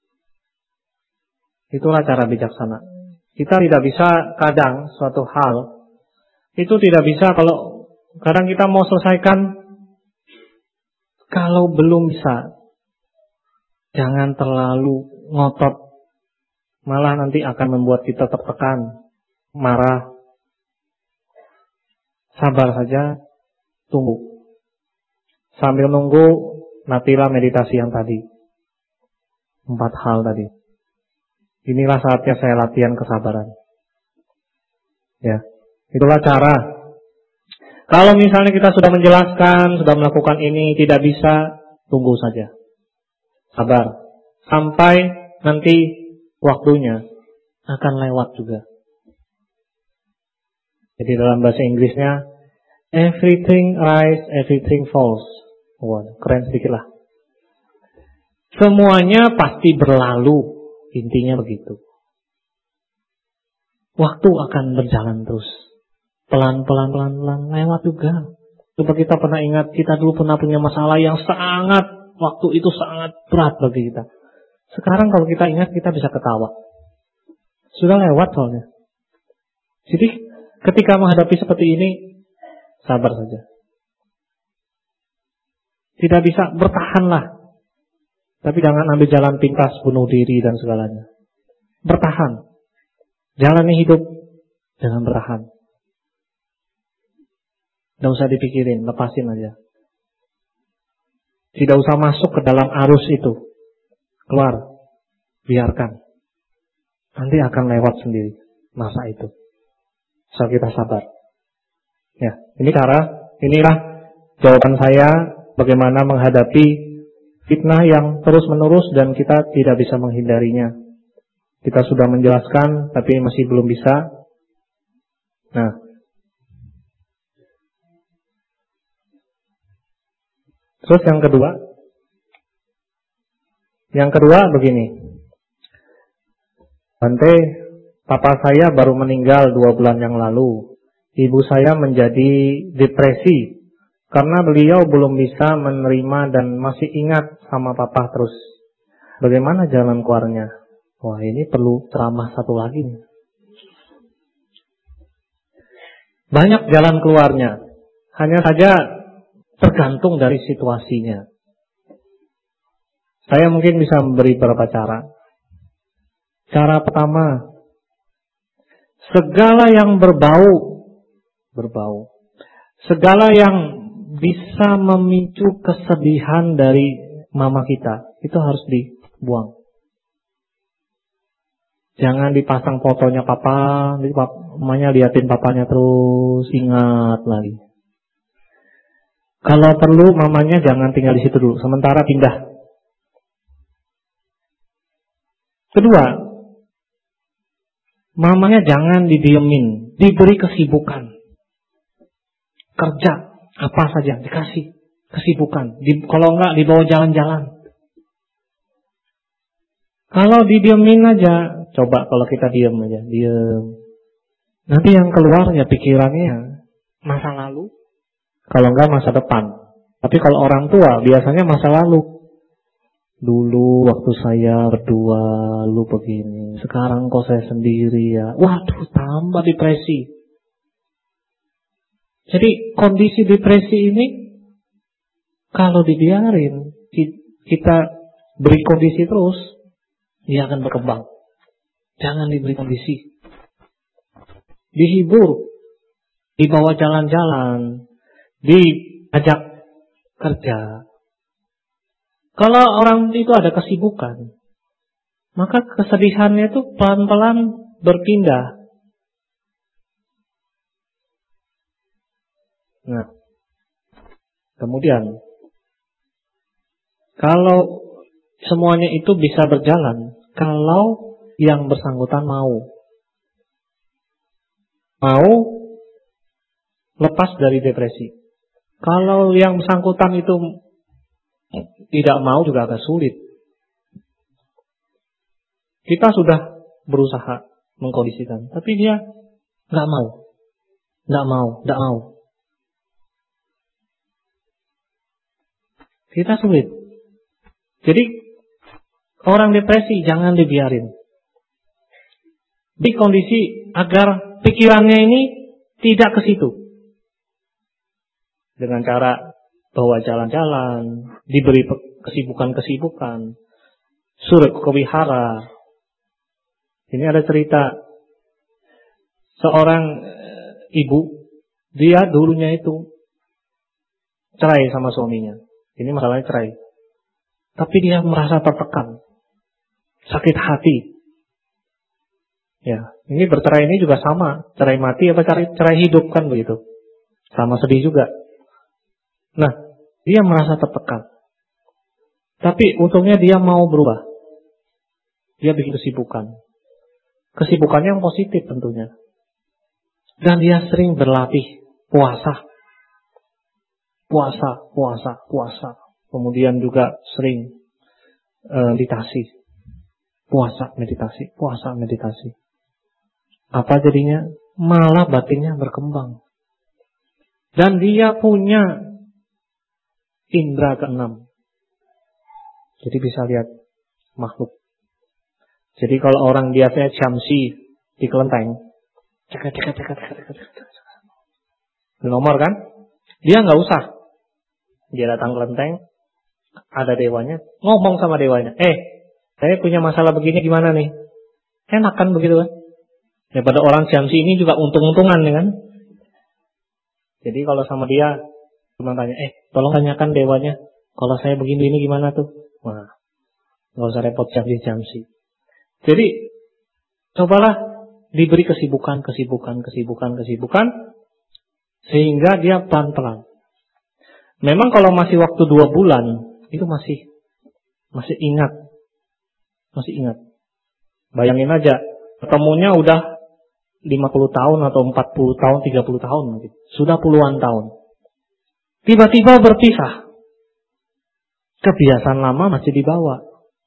Itulah cara bijaksana. Kita tidak bisa kadang suatu hal, itu tidak bisa kalau kadang kita mau selesaikan, kalau belum bisa, jangan terlalu ngotot. Malah nanti akan membuat kita tertekan, marah. Sabar saja, tunggu. Sambil nunggu, latilah meditasi yang tadi. 4 hal tadi. Inilah saatnya saya latihan kesabaran. Ya. Itulah cara. Kalau misalnya kita sudah menjelaskan, sudah melakukan ini, tidak bisa, tunggu saja. Sabar. Sampai nanti waktunya akan lewat juga. Jadi dalam bahasa Inggrisnya, everything rise, everything falls. Wah, keren sedikit lah. Semuanya pasti berlalu. Intinya begitu. Waktu akan berjalan terus. Pelan-pelan lewat juga. Coba kita pernah ingat, kita dulu pernah punya masalah yang sangat, waktu itu sangat berat bagi kita. Sekarang kalau kita ingat, kita bisa ketawa. Sudah lewat soalnya. Jadi ketika menghadapi seperti ini, sabar saja. Tidak bisa, bertahanlah. Tapi jangan ambil jalan pintas, bunuh diri dan segalanya. Bertahan. Jalani hidup, jangan bertahan. Tidak usah dipikirin, lepasin aja. Tidak usah masuk ke dalam arus itu. Keluar, biarkan. Nanti akan lewat sendiri masa itu. So kita sabar. Ya, inilah jawaban saya bagaimana menghadapi fitnah yang terus-menerus dan kita tidak bisa menghindarinya. Kita sudah menjelaskan, tapi masih belum bisa. Nah, terus yang kedua begini. Bante, papa saya baru meninggal 2 bulan yang lalu. Ibu saya menjadi depresi karena beliau belum bisa menerima dan masih ingat sama papa terus. Bagaimana jalan keluarnya? Wah, ini perlu ceramah satu lagi nih. Banyak jalan keluarnya. Hanya saja tergantung dari situasinya. Saya mungkin bisa memberi beberapa cara. Cara pertama, segala yang berbau, segala yang bisa memicu kesedihan dari mama kita, itu harus dibuang. Jangan dipasang fotonya papa, mamanya liatin papanya terus, ingat lagi. Kalau perlu mamanya jangan tinggal di situ dulu, sementara pindah. Kedua, mamanya jangan didiemin, diberi kesibukan. Kerja, apa saja, dikasih kesibukan. Kalau enggak, dibawa jalan-jalan. Kalau didiemin aja, coba kalau kita diem aja, nanti yang keluar ya pikirannya masa lalu. Kalau enggak masa depan. Tapi kalau orang tua biasanya masa lalu. Dulu waktu saya berdua, lu begini. Sekarang kok saya sendiri ya. Waduh, tambah depresi. Jadi kondisi depresi ini, kalau dibiarin, kita beri kondisi terus, dia akan berkembang. Jangan diberi kondisi. Dihibur, dibawa jalan-jalan, diajak kerja. Kalau orang itu ada kesibukan, maka kesedihannya itu pelan-pelan berpindah. Nah, kemudian kalau semuanya itu bisa berjalan, kalau yang bersangkutan mau lepas dari depresi. Kalau yang bersangkutan itu tidak mau juga agak sulit. Kita sudah berusaha mengkondisikan, tapi dia nggak mau. Kita sulit. Jadi orang depresi jangan dibiarin. Di kondisi agar pikirannya ini tidak ke situ. Dengan cara bawa jalan-jalan, diberi kesibukan-kesibukan, suruh ke wihara. Ini ada cerita seorang ibu, dia dulunya itu cerai sama suaminya. Ini masalahnya cerai. Tapi dia merasa tertekan, sakit hati. Ya, ini bercerai ini juga sama, cerai mati apa cerai hidup kan begitu. Sama sedih juga. Nah, dia merasa tertekan. Tapi untungnya dia mau berubah. Dia bikin kesibukan. Kesibukannya yang positif tentunya. Dan dia sering berlatih puasa. Puasa. Kemudian juga sering meditasi. Puasa, meditasi. Apa jadinya? Malah batinnya berkembang. Dan dia punya indera keenam. Jadi bisa lihat makhluk. Jadi kalau orang biasanya jamsi di kelenteng, cek. Nomor kan? Dia nggak usah. Dia datang kelenteng, ada dewanya, ngomong sama dewanya. Saya punya masalah begini gimana nih? Enak kan begitu kan? Daripada orang jamsi ini juga untung-untungan ya kan? Jadi kalau sama dia cuma tanya, tolong tanyakan dewanya, kalau saya begini ini gimana tuh? Wah, nggak usah repot jamsi. Jadi cobalah diberi kesibukan, sehingga dia pelan-pelan. Memang kalau masih waktu 2 bulan itu masih ingat. Bayangin aja, ketemunya udah 50 tahun atau 40 tahun, 30 tahun mungkin. Sudah puluhan tahun. Tiba-tiba berpisah. Kebiasaan lama masih dibawa.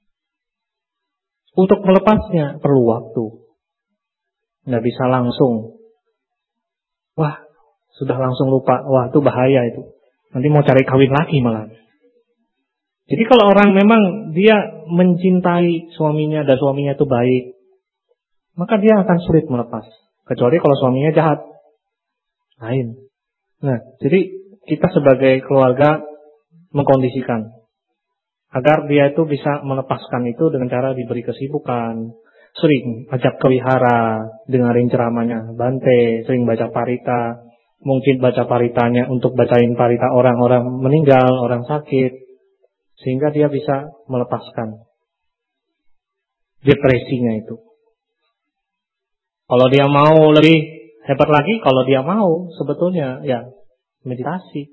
Untuk melepasnya perlu waktu. Nggak bisa langsung. Wah, sudah langsung lupa. Wah, itu bahaya itu. Nanti mau cari kawin lagi malah. Jadi kalau orang memang dia mencintai suaminya dan suaminya itu baik, maka dia akan sulit melepas. Kecuali kalau suaminya jahat. Lain. Nah, jadi kita sebagai keluarga mengkondisikan agar dia itu bisa melepaskan itu dengan cara diberi kesibukan. Sering ajak ke wihara, dengerin ceramahnya Bante, sering baca parita. Mungkin baca paritanya untuk bacain parita orang-orang meninggal, orang sakit. Sehingga dia bisa melepaskan depresinya itu. Kalau dia mau lebih hebat lagi, kalau dia mau sebetulnya ya meditasi.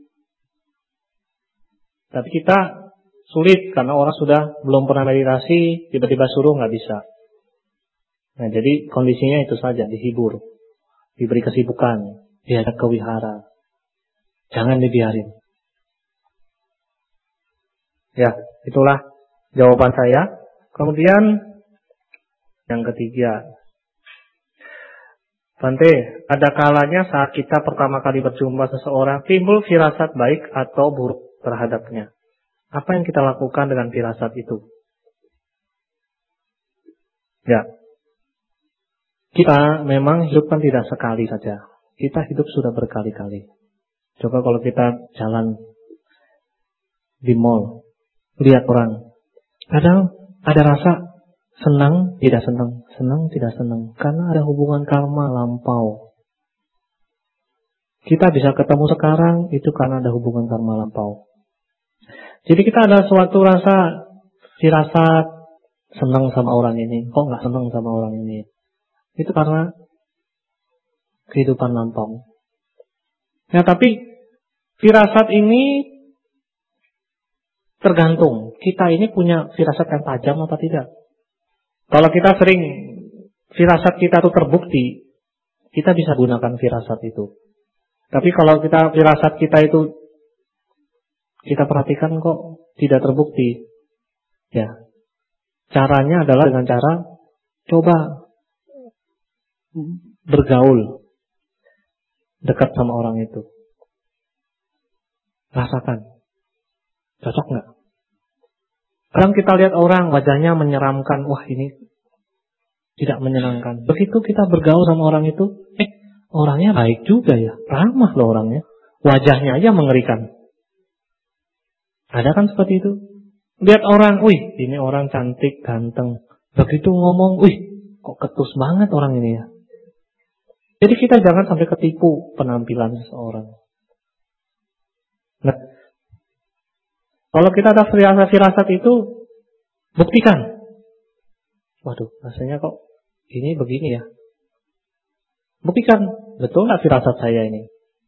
Tapi kita sulit karena orang sudah belum pernah meditasi, tiba-tiba suruh nggak bisa. Nah jadi kondisinya itu saja, dihibur, diberi kesibukan, diajak ke wihara, jangan dibiarin. Ya itulah jawaban saya. Kemudian yang ketiga, Bante, ada kalanya saat kita pertama kali berjumpa seseorang timbul firasat baik atau buruk terhadapnya. Apa yang kita lakukan dengan firasat itu? Ya, kita memang hidup kan tidak sekali saja. Kita hidup sudah berkali-kali. Coba kalau kita jalan di mall, lihat orang, kadang ada rasa senang, tidak senang, karena ada hubungan karma lampau. Kita bisa ketemu sekarang, itu karena ada hubungan karma lampau. Jadi kita ada suatu rasa firasat, senang sama orang ini, kok nggak senang sama orang ini. Itu karena kehidupan lampau. Nah tapi firasat ini tergantung, kita ini punya firasat yang tajam apa tidak. Kalau kita sering firasat kita itu terbukti, kita bisa gunakan firasat itu. Tapi kalau firasat kita itu kita perhatikan kok tidak terbukti, ya caranya adalah dengan cara coba bergaul, dekat sama orang itu, rasakan, cocok nggak? Kadang kita lihat orang wajahnya menyeramkan, wah ini tidak menyenangkan. Begitu kita bergaul sama orang itu, orangnya baik juga ya, ramah loh orangnya, wajahnya aja mengerikan. Ada kan seperti itu? Lihat orang, wih ini orang cantik, ganteng. Begitu ngomong, wih kok ketus banget orang ini ya. Jadi kita jangan sampai ketipu penampilan seseorang. Nah, kalau kita ada firasat itu, buktikan. Waduh, rasanya kok ini begini ya. Buktikan, betul nggak firasat saya ini?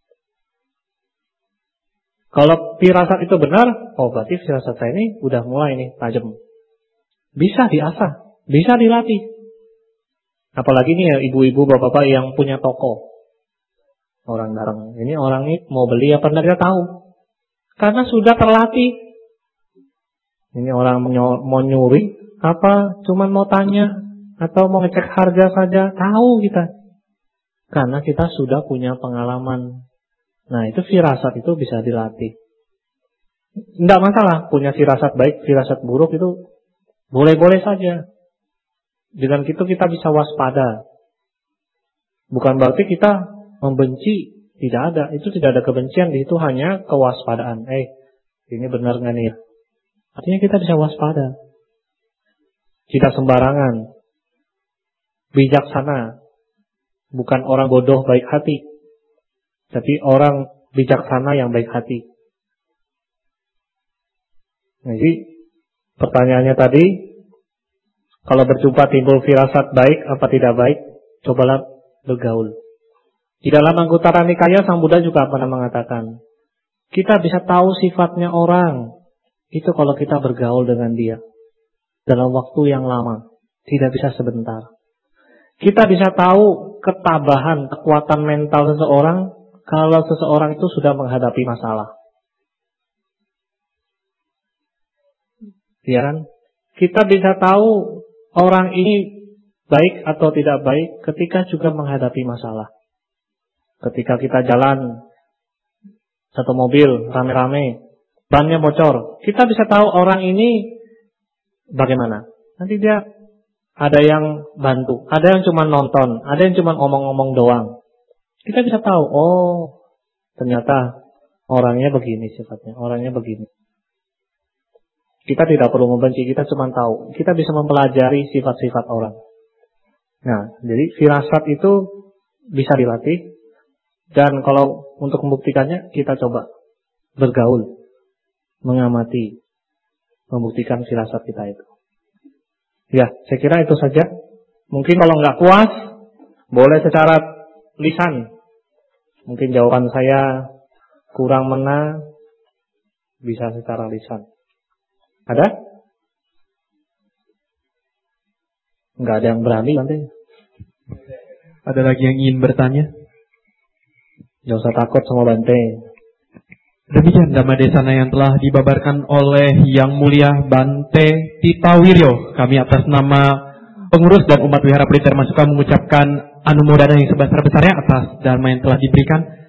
Kalau firasat itu benar, oh berarti firasat saya ini udah mulai nih tajam. Bisa diasah, bisa dilatih. Apalagi nih ya ibu-ibu, bapak-bapak yang punya toko. Orang datang, ini orang ini mau beli apa enggak dia tahu. Karena sudah terlatih. Ini orang mau nyuri, apa cuman mau tanya, atau mau ngecek harga saja, tahu kita. Karena kita sudah punya pengalaman. Nah itu firasat itu bisa dilatih. Tidak masalah, punya firasat baik, firasat buruk itu boleh-boleh saja. Dengan itu kita bisa waspada. Bukan berarti kita membenci, tidak ada. Itu tidak ada kebencian, itu hanya kewaspadaan. Ini benar nggak nih? Artinya kita bisa waspada. Tidak sembarangan. Bijaksana. Bukan orang bodoh baik hati, tapi orang bijaksana yang baik hati. Jadi pertanyaannya tadi, kalau berjumpa timbul firasat baik apa tidak baik, cobalah bergaul. Di dalam Anguttara Nikaya Sang Buddha juga pernah mengatakan, kita bisa tahu sifatnya orang itu kalau kita bergaul dengan dia dalam waktu yang lama, tidak bisa sebentar. Kita bisa tahu ketabahan, kekuatan mental seseorang kalau seseorang itu sudah menghadapi masalah. Ya kan? Kita bisa tahu orang ini baik atau tidak baik ketika juga menghadapi masalah. Ketika kita jalan satu mobil rame-rame, bannya bocor, kita bisa tahu orang ini bagaimana. Nanti dia ada yang bantu, ada yang cuma nonton, ada yang cuma ngomong-ngomong doang. Kita bisa tahu, oh ternyata orangnya begini sifatnya, orangnya begini. Kita tidak perlu membenci, kita cuma tahu. Kita bisa mempelajari sifat-sifat orang. Nah, jadi firasat itu bisa dilatih. Dan kalau untuk membuktikannya, kita coba bergaul, mengamati, membuktikan firasat kita itu. Ya, saya kira itu saja. Mungkin kalau nggak puas, boleh secara lisan. Mungkin jawaban saya kurang mena, bisa secara lisan. Ada? Nggak ada yang berani nanti. Ada lagi yang ingin bertanya? Jangan usah takut sama Bante. Demikian Dhammadesana yang telah dibabarkan oleh Yang Mulia Bante Titawiryo. Kami atas nama pengurus dan umat Wihara Pelita Termasuk mengucapkan anumodana yang sebesar-besarnya atas dharma yang telah diberikan.